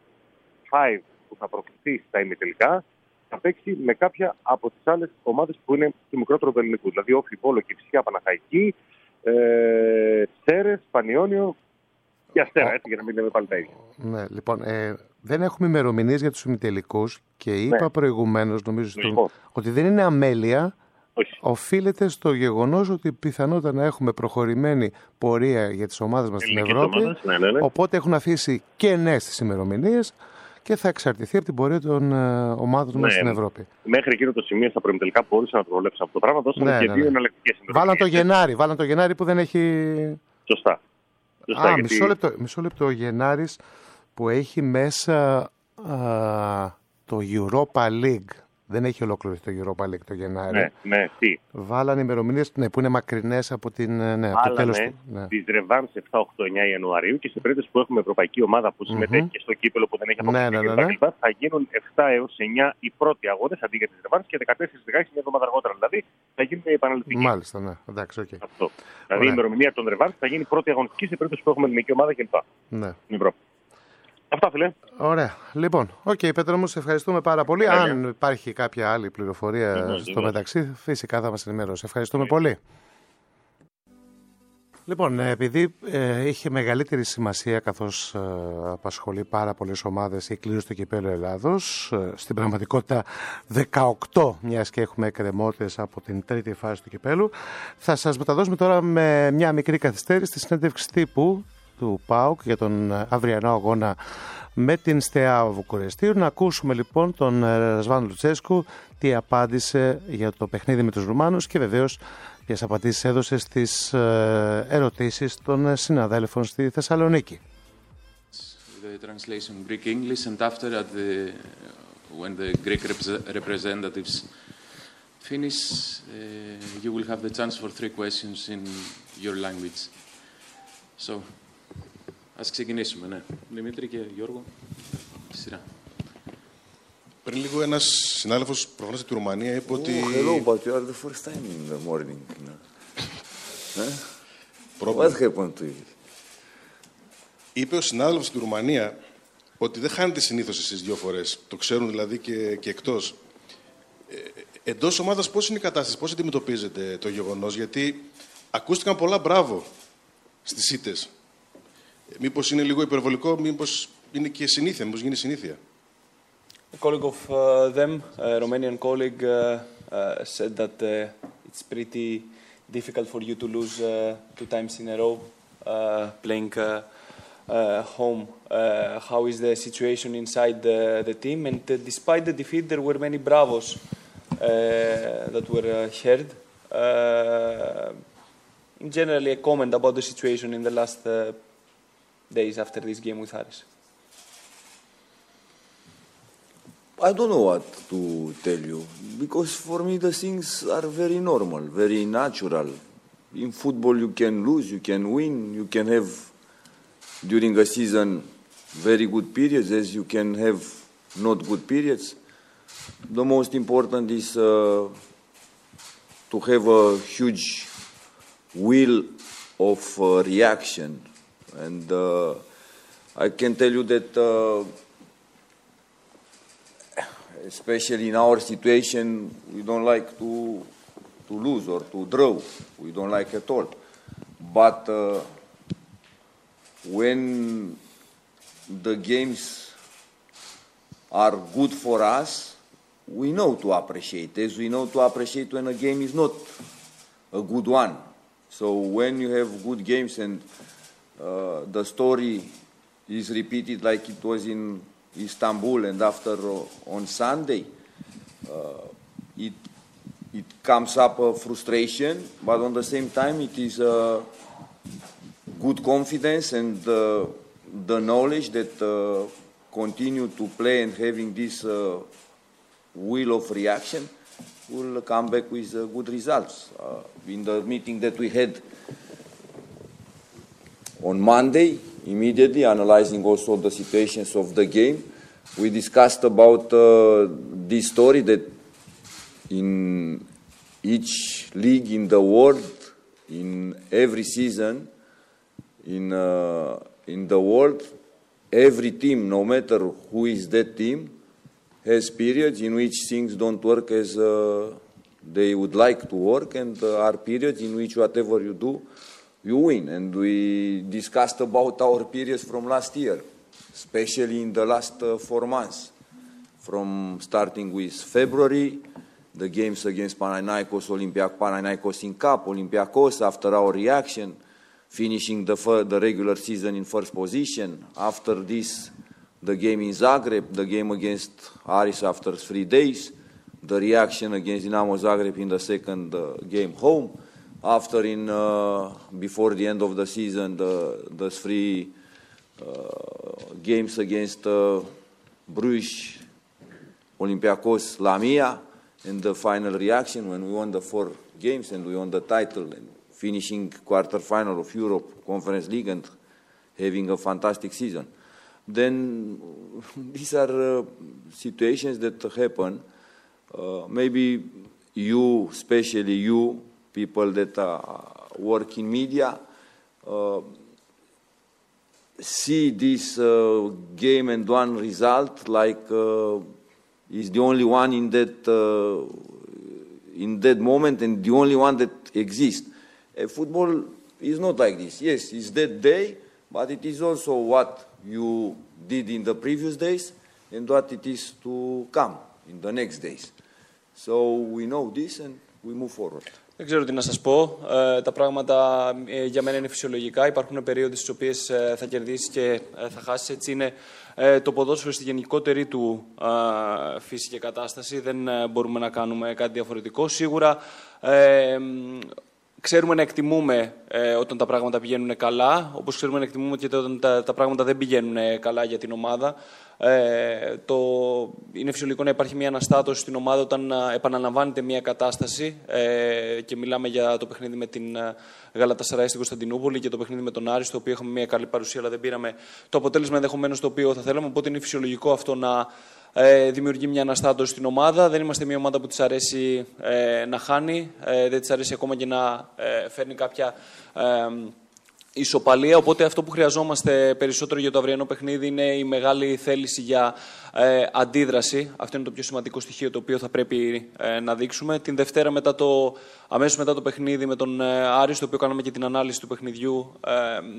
Five που θα προκριθεί στα ημιτελικά θα παίξει με κάποια από τις άλλες ομάδες που είναι του μικρότερου του ελληνικού. Δηλαδή, Όφη, Βόλο, Κηφισιά, Παναχαϊκή, ε, Σέρες, Πανιόνιο και Αστέρα, έτσι, για να μην λέμε πάλι τα ίδια. Ναι, λοιπόν, ε, δεν έχουμε ημερομηνίες για τους ημιτελικούς και είπα ναι. προηγουμένως, νομίζω, στον, ότι δεν είναι αμέλεια. Όχι. Οφείλεται στο γεγονός ότι πιθανότατα να έχουμε προχωρημένη πορεία για τις ομάδες μας στην Ευρώπη. Ομάδες, ναι, ναι, ναι. Οπότε έχουν αφήσει και νέες τις ημερομηνίες. και θα εξαρτηθεί από την πορεία των ε, ομάδων ναι, μας στην Ευρώπη. Μέχρι εκείνο το σημείο στα προημιτελικά μπορούσαν να το προβλέψουν αυτό το πράγμα, δώσανε ναι, και ναι, δύο ναι. εναλλακτικές ημερομηνίες. Βάλαν το Γενάρη, βάλαν το Γενάρη που δεν έχει. Σωστά. Σωστά Α, γιατί... μισό λεπτό, μισό λεπτό ο Γενάρης που έχει μέσα α, το Europa League. Δεν έχει ολοκληρωθεί το Europa League το Γενάρη. Ναι, ναι, τι. Βάλανε ημερομηνίες ναι, που είναι μακρινές από, την, ναι, από το τέλος του. Ναι. Τις ρεβάνς επτά οκτώ εννιά Ιανουαρίου και σε περίπτωση που έχουμε ευρωπαϊκή ομάδα που συμμετέχει mm-hmm. και στο κύπελο που δεν έχει αποκτήσει ναι, ναι, ναι, ναι. θα γίνουν επτά έως εννιά οι πρώτοι αγώνες αντί για τις ρεβάνς και δεκατέσσερα δεκαέξι μια εβδομάδα αργότερα. Δηλαδή θα γίνουν οι επαναληπτικοί. Μάλιστα, ναι. Εντάξει, okay. Αυτό. Δηλαδή η ημερομηνία των ρεβάνς θα γίνει πρώτη αγωνιστική σε περίπτωση που έχουμε ελληνική ομάδα κλπ. Ναι. Αυτά, φίλε. Ωραία. Λοιπόν, οκ, okay, Πέτρο μου, σε ευχαριστούμε πάρα πολύ. Yeah, Αν yeah. υπάρχει κάποια άλλη πληροφορία yeah, στο yeah. μεταξύ, φυσικά θα μας ενημερώσει. Ευχαριστούμε yeah. πολύ. Λοιπόν, επειδή ε, είχε μεγαλύτερη σημασία καθώς ε, απασχολεί πάρα πολλές ομάδες η κλήρωση του κυπέλλου Ελλάδος, ε, στην πραγματικότητα δεκαοκτώ, μιας και έχουμε εκκρεμότητες από την τρίτη φάση του κυπέλλου, θα σας μεταδώσουμε τώρα με μια μικρή καθυστέρηση στη συνέντευξη τύπου του ΠΑΟΚ για τον αυριανό αγώνα με την ΣΤΕΑ Βουκουρεστίου. Να ακούσουμε λοιπόν τον Ρασβάν Λουτσέσκου τι απάντησε για το παιχνίδι με τους Ρουμάνους και βεβαίως ποιες απαντήσεις έδωσε στις ερωτήσεις των συναδέλφων στη Θεσσαλονίκη. The translation Greek English and after at the when the Greek representatives finish uh, you will have the chance for three questions in your language. So ας ξεκινήσουμε, ναι. Δημήτρη και Γιώργο, στη σειρά. Πριν λίγο ένας συνάδελφος προφανώς από τη Ρουμανία είπε ότι... Oh, hello, but you are the first time in the morning. What happened to you? Είπε ο συνάδελφος από τη Ρουμανία ότι δεν χάνετε συνήθως εσείς δύο φορές. Το ξέρουν δηλαδή και, και εκτός. Ε, εντός ομάδας πώς είναι η κατάσταση, πώς αντιμετωπίζετε το γεγονός, γιατί ακούστηκαν πολλά μπράβο στις ήττες. Μήπως είναι λίγο υπερβολικό, μήπως είναι και συνήθεια, μήπως γίνει συνήθεια. A colleague of uh, them, a Romanian colleague, uh, uh, said that uh, it's pretty difficult for you to lose uh, two times in a row uh, playing uh, uh, home. Uh, how is the situation inside the, the team? And uh, despite the defeat, there were many bravos uh, that were uh, heard. Uh, generally, a comment about the situation in the last uh, days after this game with Harris. I don't know what to tell you, because for me the things are very normal, very natural. In football you can lose, you can win, you can have during a season very good periods as you can have not good periods. The most important is uh, to have a huge will of uh, reaction. And uh, I can tell you that, uh, especially in our situation, we don't like to to lose or to draw. We don't like at all. But uh, when the games are good for us, we know to appreciate. As we know to appreciate when a game is not a good one. So when you have good games and uh, the story is repeated like it was in Istanbul and after uh, on Sunday, uh, it it comes up a frustration, but on the same time it is a good confidence and uh, the knowledge that uh, continue to play and having this uh, will of reaction will come back with uh, good results. Uh, in the meeting that we had on Monday, immediately analyzing also the situations of the game, we discussed about uh, this story that in each league in the world, in every season, in uh, in the world, every team, no matter who is that team, has periods in which things don't work as uh, they would like to work, and uh, are periods in which whatever you do, you win. And we discussed about our periods from last year, especially in the last uh, four months, from starting with February, the games against Panathinaikos, Olympiak, Panathinaikos in Cup, Olympiakos, after our reaction, finishing the, the regular season in first position. After this, the game in Zagreb, the game against Aris after three days, the reaction against Dinamo Zagreb in the second uh, game home, after in uh, before the end of the season, the, the three uh, games against uh, Bruges, Olympiacos, Lamia, and the final reaction when we won the four games and we won the title and finishing quarter-final of Europe Conference League and having a fantastic season. Then these are uh, situations that happen. Uh, maybe you, especially you, people that uh, work in media, uh, see this uh, game and one result like uh, is the only one in that uh, in that moment and the only one that exists. Uh, football is not like this. Yes, it's that day, but it is also what you did in the previous days and what it is to come in the next days. So we know this and we move forward. Δεν ξέρω τι να σας πω. Ε, τα πράγματα ε, για μένα είναι φυσιολογικά. Υπάρχουν περίοδοι στις οποίες ε, θα κερδίσεις και ε, θα χάσεις. Έτσι είναι ε, το ποδόσφαιρο στη γενικότερη του ε, φύση και κατάσταση. Δεν ε, μπορούμε να κάνουμε κάτι διαφορετικό. Σίγουρα ε, ξέρουμε να εκτιμούμε ε, όταν τα πράγματα πηγαίνουν καλά, όπως ξέρουμε να εκτιμούμε και όταν τα, τα πράγματα δεν πηγαίνουν καλά για την ομάδα. Ε, το, είναι φυσιολογικό να υπάρχει μια αναστάτωση στην ομάδα όταν επαναλαμβάνεται μια κατάσταση ε, και μιλάμε για το παιχνίδι με την Γαλατασαράι στην Κωνσταντινούπολη και το παιχνίδι με τον Άρη, στο οποίο είχαμε μια καλή παρουσία αλλά δεν πήραμε το αποτέλεσμα ενδεχομένως το οποίο θα θέλαμε, οπότε είναι φυσιολογικό αυτό να ε, δημιουργεί μια αναστάτωση στην ομάδα. Δεν είμαστε μια ομάδα που της αρέσει ε, να χάνει, ε, δεν της αρέσει ακόμα και να ε, φέρνει κάποια ε, ισοπαλία, οπότε αυτό που χρειαζόμαστε περισσότερο για το αυριανό παιχνίδι είναι η μεγάλη θέληση για ε, αντίδραση. Αυτό είναι το πιο σημαντικό στοιχείο το οποίο θα πρέπει ε, να δείξουμε. Την Δευτέρα, μετά το, αμέσως μετά το παιχνίδι με τον ε, Άρη, στο οποίο κάναμε και την ανάλυση του παιχνιδιού, ε,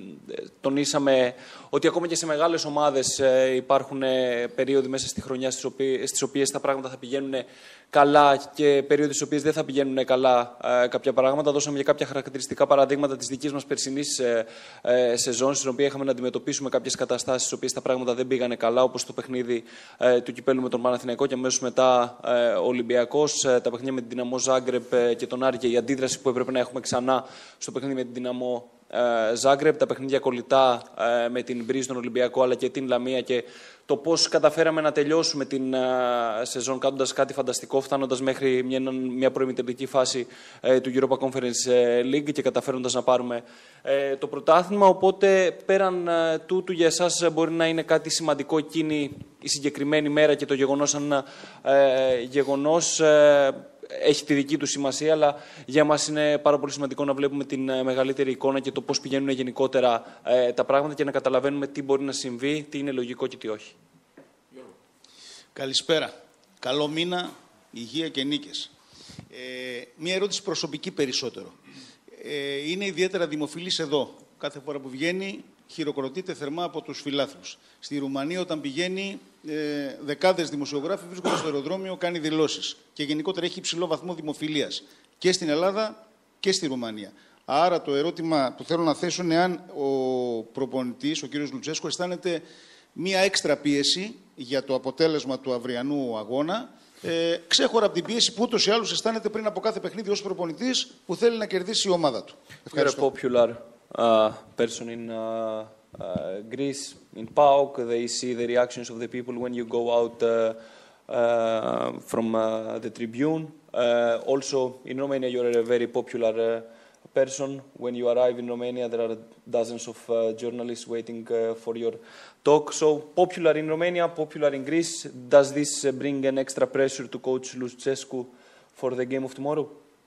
τονίσαμε ότι ακόμα και σε μεγάλες ομάδες ε, υπάρχουν ε, περίοδοι μέσα στη χρονιά στις οποίες, στις οποίες τα πράγματα θα πηγαίνουν καλά και περίοδοι στις οποίες δεν θα πηγαίνουν καλά ε, κάποια πράγματα. Δώσαμε για κάποια χαρακτηριστικά παραδείγματα της δικής μας περσινής ε, ε, σεζόν, στην οποία είχαμε να αντιμετωπίσουμε κάποιες καταστάσεις στις οποίες τα πράγματα δεν πήγανε καλά, όπως το παιχνίδι ε, του Κυπέλλου με τον Παναθηναϊκό και αμέσως μετά ε, ο Ολυμπιακός, ε, τα παιχνίδια με την Δυναμό Ζάγκρεπ ε, και τον Άρη και η αντίδραση που έπρεπε να έχουμε ξανά στο παιχνίδι με την Δυναμό ε, Ζάγκρεπ, τα παιχνίδια κολλητά ε, με την Μπρίζ, τον Ολυμπιακό αλλά και την Λαμία και το πώς καταφέραμε να τελειώσουμε την uh, σεζόν κάνοντας κάτι φανταστικό, φτάνοντας μέχρι μια, μια προημιτελική φάση uh, του Europa Conference League και καταφέροντας να πάρουμε uh, το πρωτάθλημα. Οπότε, πέραν uh, τούτου, για εσάς μπορεί να είναι κάτι σημαντικό εκείνη η συγκεκριμένη μέρα και το γεγονός σαν uh, γεγονός uh, έχει τη δική του σημασία, αλλά για εμάς είναι πάρα πολύ σημαντικό να βλέπουμε την uh, μεγαλύτερη εικόνα και το πώς πηγαίνουν γενικότερα uh, τα πράγματα και να καταλαβαίνουμε τι μπορεί να συμβεί, τι είναι λογικό και τι όχι. Καλησπέρα. Καλό μήνα, υγεία και νίκες. Ε, μία ερώτηση προσωπική περισσότερο. Ε, είναι ιδιαίτερα δημοφιλής εδώ. Κάθε φορά που βγαίνει χειροκροτείται θερμά από τους φιλάθλους. Στη Ρουμανία όταν πηγαίνει ε, δεκάδες δημοσιογράφοι βρίσκονται στο αεροδρόμιο, κάνει δηλώσεις. Και γενικότερα έχει υψηλό βαθμό δημοφιλίας. Και στην Ελλάδα και στη Ρουμανία. Άρα το ερώτημα που θέλω να θέσω είναι αν ο προπονητής, ο κύριος Λουτσέσκο, αισθάνεται μία έξτρα πίεση για το αποτέλεσμα του αυριανού αγώνα, ε, ξέχωρα από την πίεση που ούτως ή άλλως αισθάνεται πριν από κάθε παιχνίδι ως προπονητής που θέλει να κερδίσει η ομάδα του. Ευχαριστώ. You're a popular uh, person in uh, uh, Greece, in P A O K. They see the reactions of the people when you go out uh, uh, from uh, the tribune. Uh, also, in Romania, you're a very popular uh, person. When you arrive in Romania, there are dozens of uh, journalists waiting uh, for your talk. So, popular in Romania, popular in Greece. Does this uh, bring an extra pressure to Coach Lucescu for the game of tomorrow?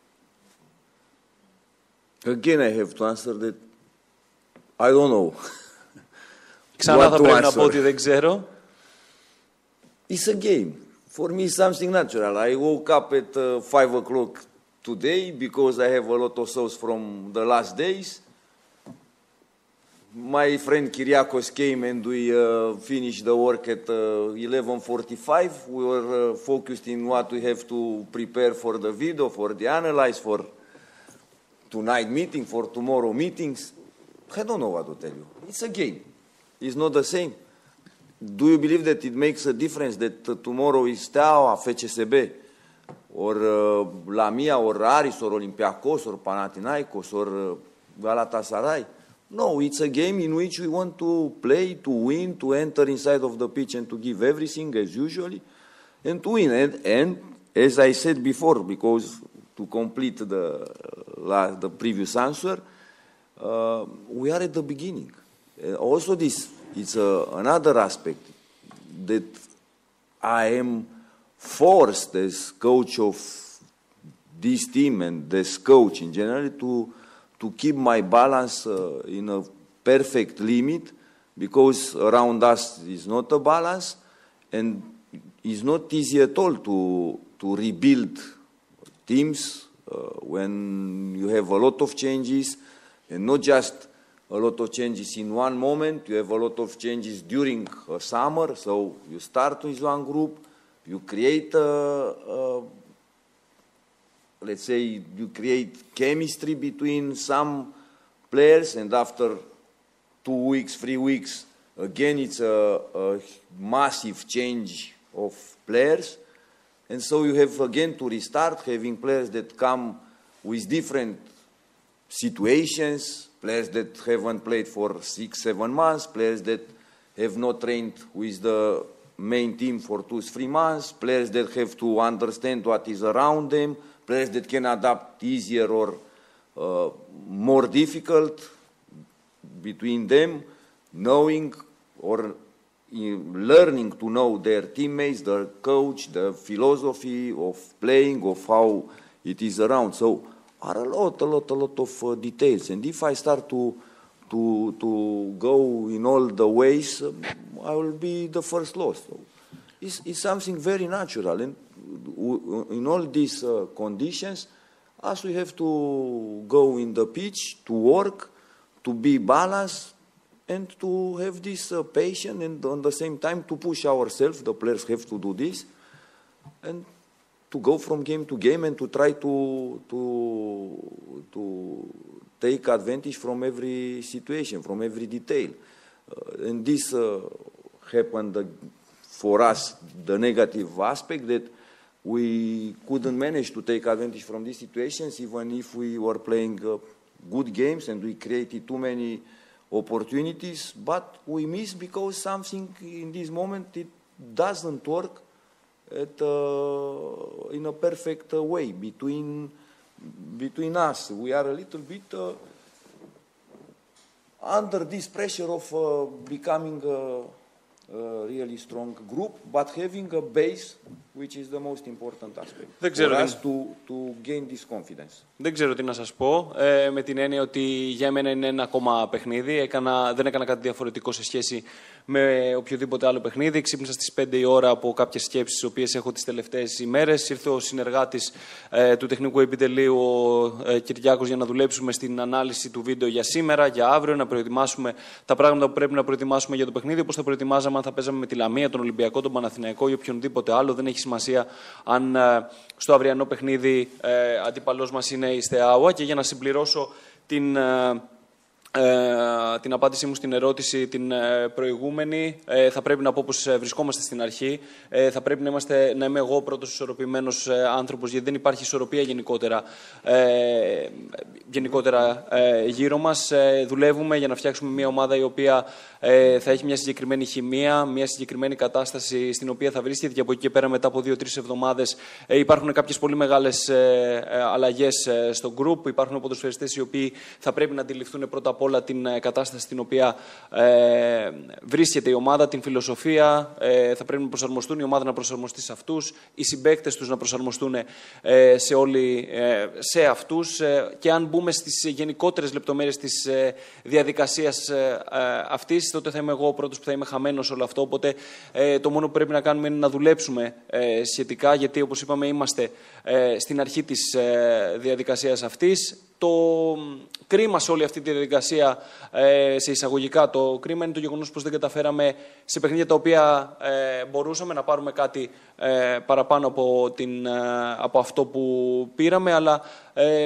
Again, I have to answer that I don't know. Ξανά θα πρέπει να πω ότι δεν ξέρω. It's a game. For me, it's something natural. I woke up at uh, five o'clock today because I have a lot of thoughts from the last days. My friend Kyriakos came and we uh, finished the work at uh, eleven forty-five. We were uh, focused in what we have to prepare for the video, for the analyze, for tonight meeting, for tomorrow meetings. I don't know what to tell you. It's a game. It's not the same. do you believe that it makes a difference that uh, tomorrow is Steaua, F C S B, or uh, Lamia, or Aris, or Olympiacos, or Panathinaikos, or uh, Galatasaray? No, it's a game in which we want to play, to win, to enter inside of the pitch and to give everything as usually, and to win. And, and as I said before, because to complete the, uh, the previous answer, uh, we are at the beginning. Uh, also this, it's uh, another aspect that I am forced as coach of this team and as coach in general to to keep my balance uh, in a perfect limit, because around us is not a balance, and it's not easy at all to, to rebuild teams uh, when you have a lot of changes, and not just a lot of changes in one moment, you have a lot of changes during a summer, so you start with one group, you create a, a let's say you create chemistry between some players, and after two weeks, three weeks, again it's a, a massive change of players. And so you have again to restart, having players that come with different situations, players that haven't played for six, seven months, players that have not trained with the main team for two, three months, players that have to understand what is around them, players that can adapt easier or uh, more difficult between them, knowing or learning to know their teammates, their coach, the philosophy of playing, of how it is around. So are a lot, a lot, a lot of uh, details. And if I start to, to, to go in all the ways, uh, I will be the first lost. So it's, it's something very natural. And in all these uh, conditions, as we have to go in the pitch, to work, to be balanced, and to have this uh, patience, and on the same time to push ourselves, the players have to do this, and to go from game to game and to try to, to, to take advantage from every situation, from every detail. Uh, and this uh, happened uh, for us, the negative aspect, that we couldn't manage to take advantage from these situations, even if we were playing uh, good games and we created too many opportunities, but we missed because something in this moment it doesn't work at, uh, in a perfect uh, way between between us. We are a little bit uh, under this pressure of uh, becoming a, a really strong group, but having a base, which is the most important aspect for us to, to gain this confidence. Δεν ξέρω τι να σας πω, ε, με την έννοια ότι για μένα είναι ένα ακόμα παιχνίδι. Έκανα, δεν έκανα κάτι διαφορετικό σε σχέση με οποιοδήποτε άλλο παιχνίδι. Ξύπνησα στις πέντε η ώρα από κάποιες σκέψεις τις οποίες έχω τις τελευταίες ημέρες. Ήρθε ο συνεργάτης ε, του τεχνικού επιτελείου, ο ε, Κυριάκος, για να δουλέψουμε στην ανάλυση του βίντεο για σήμερα, για αύριο, να προετοιμάσουμε τα πράγματα που πρέπει να προετοιμάσουμε για το παιχνίδι, όπως θα προετοιμάζαμε αν θα παίζαμε με τη Λαμία, τον Ολυμπιακό, τον Παναθηναϊκό ή οποιονδήποτε άλλο. Δεν έχει σημασία αν ε, στο αυριανό παιχνίδι ε, αντίπαλός μας είναι η Steaua. Και για να συμπληρώσω την, ε, ε, την απάντησή μου στην ερώτηση την ε, προηγούμενη, ε, θα πρέπει να πω πως ε, βρισκόμαστε στην αρχή. Ε, θα πρέπει να, είμαστε, να είμαι εγώ ο πρώτος ισορροπημένος ε, άνθρωπος, γιατί δεν υπάρχει ισορροπία γενικότερα, ε, γενικότερα ε, γύρω μας. Ε, δουλεύουμε για να φτιάξουμε μια ομάδα η οποία ε, θα έχει μια συγκεκριμένη χημεία, μια συγκεκριμένη κατάσταση στην οποία θα βρίσκεται, και από εκεί και πέρα μετά από δύο-τρεις εβδομάδες ε, υπάρχουν κάποιες πολύ μεγάλες ε, ε, αλλαγές ε, στο group. Υπάρχουν ποδοσφαιριστές οι οποίοι θα πρέπει να αντιληφθούν πρώτα απ' όλα την ε, κατάσταση στην οποία ε, βρίσκεται η ομάδα, την φιλοσοφία, ε, θα πρέπει να προσαρμοστούν, η ομάδα να προσαρμοστεί σε αυτούς, οι συμπαίκτες τους να προσαρμοστούν ε, σε, όλοι, ε, σε αυτούς, ε, και αν μπούμε στις γενικότερες λεπτομέρειες της ε, διαδικασίας ε, ε, αυτής, τότε θα είμαι εγώ ο πρώτος που θα είμαι χαμένος όλο αυτό. Οπότε ε, το μόνο που πρέπει να κάνουμε είναι να δουλέψουμε ε, σχετικά, γιατί όπως είπαμε είμαστε ε, στην αρχή της ε, διαδικασίας αυτής. Το κρίμα σε όλη αυτή τη διαδικασία, ε, σε εισαγωγικά, το κρίμα είναι το γεγονός πως δεν καταφέραμε σε παιχνίδια τα οποία ε, μπορούσαμε να πάρουμε κάτι ε, παραπάνω από, την, ε, από αυτό που πήραμε, αλλά ε,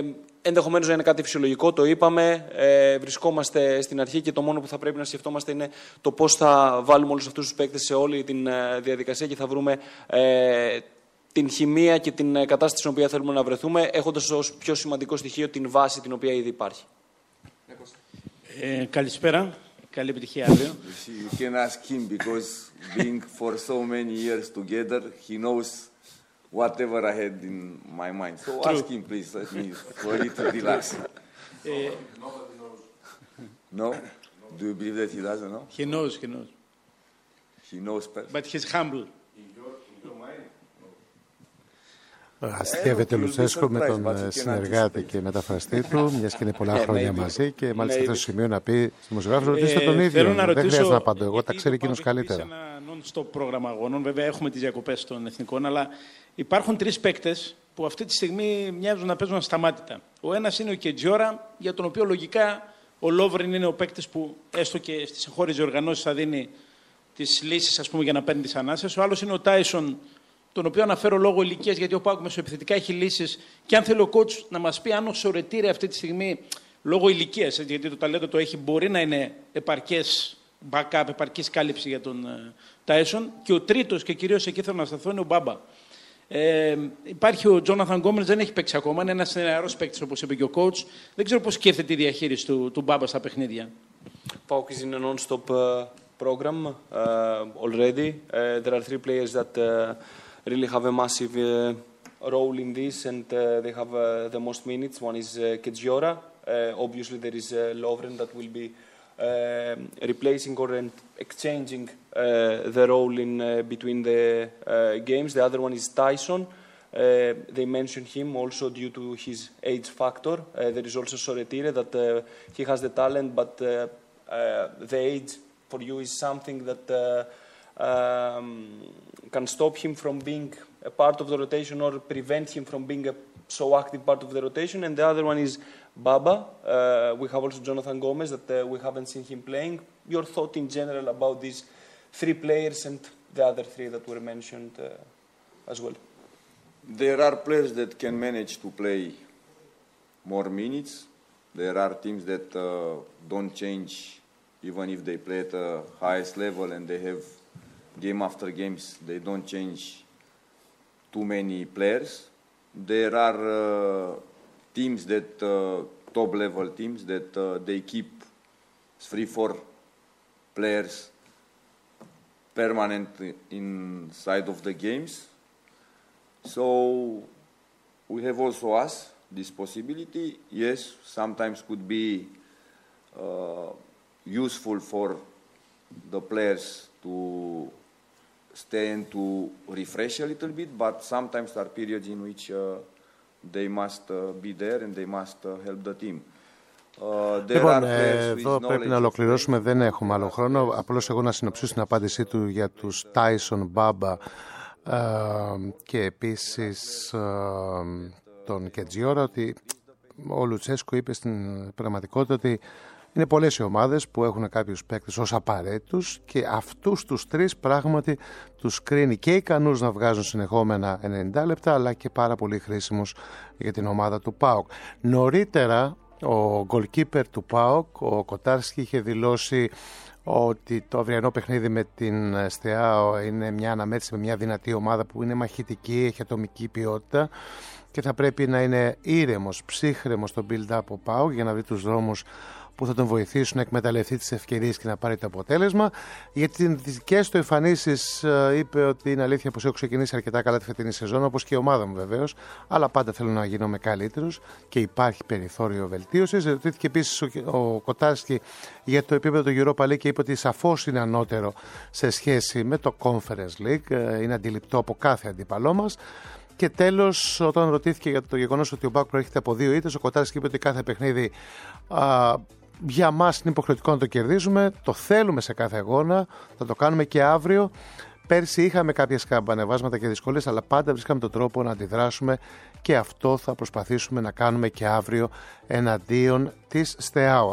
ενδεχομένως να είναι κάτι φυσιολογικό, το είπαμε. Ε, βρισκόμαστε στην αρχή και το μόνο που θα πρέπει να σκεφτόμαστε είναι το πώς θα βάλουμε όλους αυτούς τους παίκτες σε όλη τη ε, διαδικασία και θα βρούμε ε, την χημεία και την κατάσταση στην οποία θέλουμε να βρεθούμε, έχοντας ως πιο σημαντικό στοιχείο την βάση την οποία ήδη υπάρχει. Ε, καλησπέρα. Καλή επιτυχία αύριο. You can ask him because being for so many years together, he knows whatever I had in my mind. So True. Ask him, please. Let me for it to relax. Uh, no? Do you believe that he doesn't know? He knows, he knows. He knows perfect. But he's humble. Αστείευεται Λουτσέσκο με τον συνεργάτη και μεταφραστή του, μιας και είναι πολλά χρόνια μαζί και μάλιστα αυτό το σημείο να πει στη δημοσιογράφη, ρωτήστε τον ίδιο. Δεν χρειάζεται να απαντώ εγώ, τα ξέρει εκείνος καλύτερα. Είναι ένα non-stop πρόγραμμα αγώνων, βέβαια έχουμε τις διακοπές των εθνικών, αλλά υπάρχουν τρεις παίκτες που αυτή τη στιγμή μοιάζουν να παίζουν ασταμάτητα. Ο ένας είναι ο Κετζιόρα, για τον οποίο λογικά ο Λόβριν είναι ο παίκτης που έστω και στις εγχώριες οργανώσεις θα δίνει τις λύσεις, ας πούμε, για να παίρνει τις ανάσες. Ο άλλος είναι ο Τάισον, τον οποίο αναφέρω λόγω ηλικίας, γιατί ο ΠΑΟΚ μεσοεπιθετικά έχει λύσεις. Και αν θέλει ο coach να μας πει αν ο Σορετήρη αυτή τη στιγμή, λόγω ηλικίας, γιατί το ταλέντο το έχει, μπορεί να είναι επαρκές backup, επαρκής κάλυψη για τον Τάισον. Και ο τρίτος, και κυρίως εκεί θέλω να σταθώ, είναι ο Μπάμπα. Ε, υπάρχει ο Τζόναθαν Γκόμερς, δεν έχει παίξει ακόμα. Είναι ένας νεαρός παίκτης, όπως είπε και ο coach. Δεν ξέρω πώς σκέφτεται η διαχείριση του, του Μπάμπα στα παιχνίδια. ΠΑΟΚ is in a non-stop uh, program uh, already. Uh, there are three players that uh, really have a massive uh, role in this, and uh, they have uh, the most minutes. One is uh, Kedziora. Uh, obviously, there is uh, Lovren that will be uh, replacing or exchanging uh, the role in uh, between the uh, games. The other one is Tyson. Uh, they mentioned him also due to his age factor. Uh, there is also Soretire that uh, he has the talent, but uh, uh, the age for you is something that uh, um, can stop him from being a part of the rotation or prevent him from being a so active part of the rotation. And the other one is Baba. Uh, we have also Jonathan Gomez that uh, we haven't seen him playing. Your thought in general about these three players and the other three that were mentioned uh, as well? There are players that can manage to play more minutes. There are teams that uh, don't change even if they play at the highest level and they have game after games, they don't change too many players. There are uh, teams that, uh, top level teams, that uh, they keep three, four players permanent inside of the games. So we have also us this possibility. Yes, sometimes could be uh, useful for the players to stay and to refresh a little bit, but sometimes there are periods in which uh, they must uh, be there and they must uh, help the team. Uh, λοιπόν, εδώ πρέπει να ολοκληρώσουμε, δεν έχουμε άλλο χρόνο. Απλώς εγώ να συνοψίσω την απάντησή του για τους Tyson, Baba ε, και επίσης ε, τον Κετζιόρα, ότι ο Λουτσέσκο είπε στην πραγματικότητα ότι είναι πολλές οι ομάδες που έχουν κάποιους παίκτες ως απαραίτητους και αυτούς τους τρεις πράγματι τους κρίνει και ικανούς να βγάζουν συνεχόμενα ενενήντα λεπτά, αλλά και πάρα πολύ χρήσιμους για την ομάδα του ΠΑΟΚ. Νωρίτερα ο goalkeeper του ΠΑΟΚ, ο Κοτάρσκι, είχε δηλώσει ότι το αυριανό παιχνίδι με την ΣΤΕΑΟ είναι μια αναμέτρηση με μια δυνατή ομάδα που είναι μαχητική, έχει ατομική ποιότητα και θα πρέπει να είναι ήρεμος, ψύχρεμος στο build-up ο ΠΑΟΚ για να βρει τους δρόμους που θα τον βοηθήσουν να εκμεταλλευτεί τις ευκαιρίες και να πάρει το αποτέλεσμα. Για τις δικές του εμφανίσεις είπε ότι είναι αλήθεια πως έχω ξεκινήσει αρκετά καλά τη φετινή σεζόν, όπως και η ομάδα μου βεβαίως, αλλά πάντα θέλω να γίνομαι καλύτερος και υπάρχει περιθώριο βελτίωσης. Ρωτήθηκε επίσης ο, ο Κοτάρσκι για το επίπεδο του Europa League και είπε ότι σαφώς είναι ανώτερο σε σχέση με το Conference League, είναι αντιληπτό από κάθε αντίπαλό μας. Και τέλος, όταν ρωτήθηκε για το γεγονός ότι ο ΠΑΟΚ προέρχεται από δύο ήττες, ο Κοτάρσκι είπε ότι κάθε παιχνίδι α, για μας είναι υποχρεωτικό να το κερδίζουμε, το θέλουμε σε κάθε αγώνα, θα το κάνουμε και αύριο. Πέρσι είχαμε κάποιες καμπανεβάσματα και δυσκολίες, αλλά πάντα βρίσκαμε τον τρόπο να αντιδράσουμε και αυτό θα προσπαθήσουμε να κάνουμε και αύριο εναντίον της ΣΤΕΑΟ.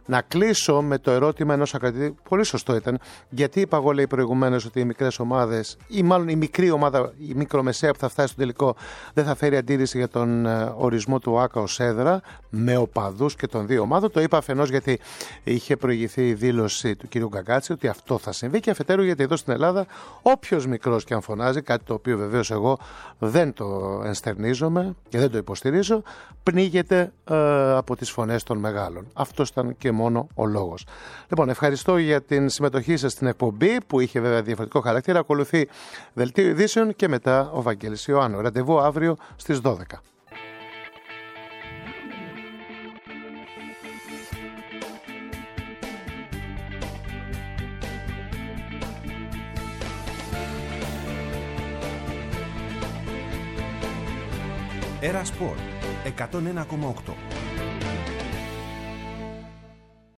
Να κλείσω με το ερώτημα ενός ακρατητή, πολύ σωστό ήταν, γιατί είπα εγώ, λέει προηγουμένως, ότι οι μικρές ομάδες, ή μάλλον η μικρή ομάδα, η μικρομεσαία που θα φτάσει στο τελικό, δεν θα φέρει αντίρρηση για τον ε, ορισμό του ΆΚΑ ως έδρα, με οπαδούς και των δύο ομάδων. Το είπα αφενός γιατί είχε προηγηθεί η δήλωση του κ. Γκαγκάτση ότι αυτό θα συμβεί, και αφετέρου γιατί εδώ στην Ελλάδα όποιος μικρός και αν φωνάζει, κάτι το οποίο βεβαίως εγώ δεν το ενστερνίζομαι και δεν το υποστηρίζω, πνίγεται ε, από τις φωνές των μεγάλων. Αυτός ήταν και μόνο ο λόγος. Λοιπόν, ευχαριστώ για την συμμετοχή σας στην εκπομπή, που είχε βέβαια διαφορετικό χαρακτήρα. Ακολουθεί δελτίο ειδήσεων και μετά ο Βαγγέλης Ιωάννου. Ραντεβού αύριο στις δώδεκα. Era Sport εκατόν ένα κόμμα οκτώ.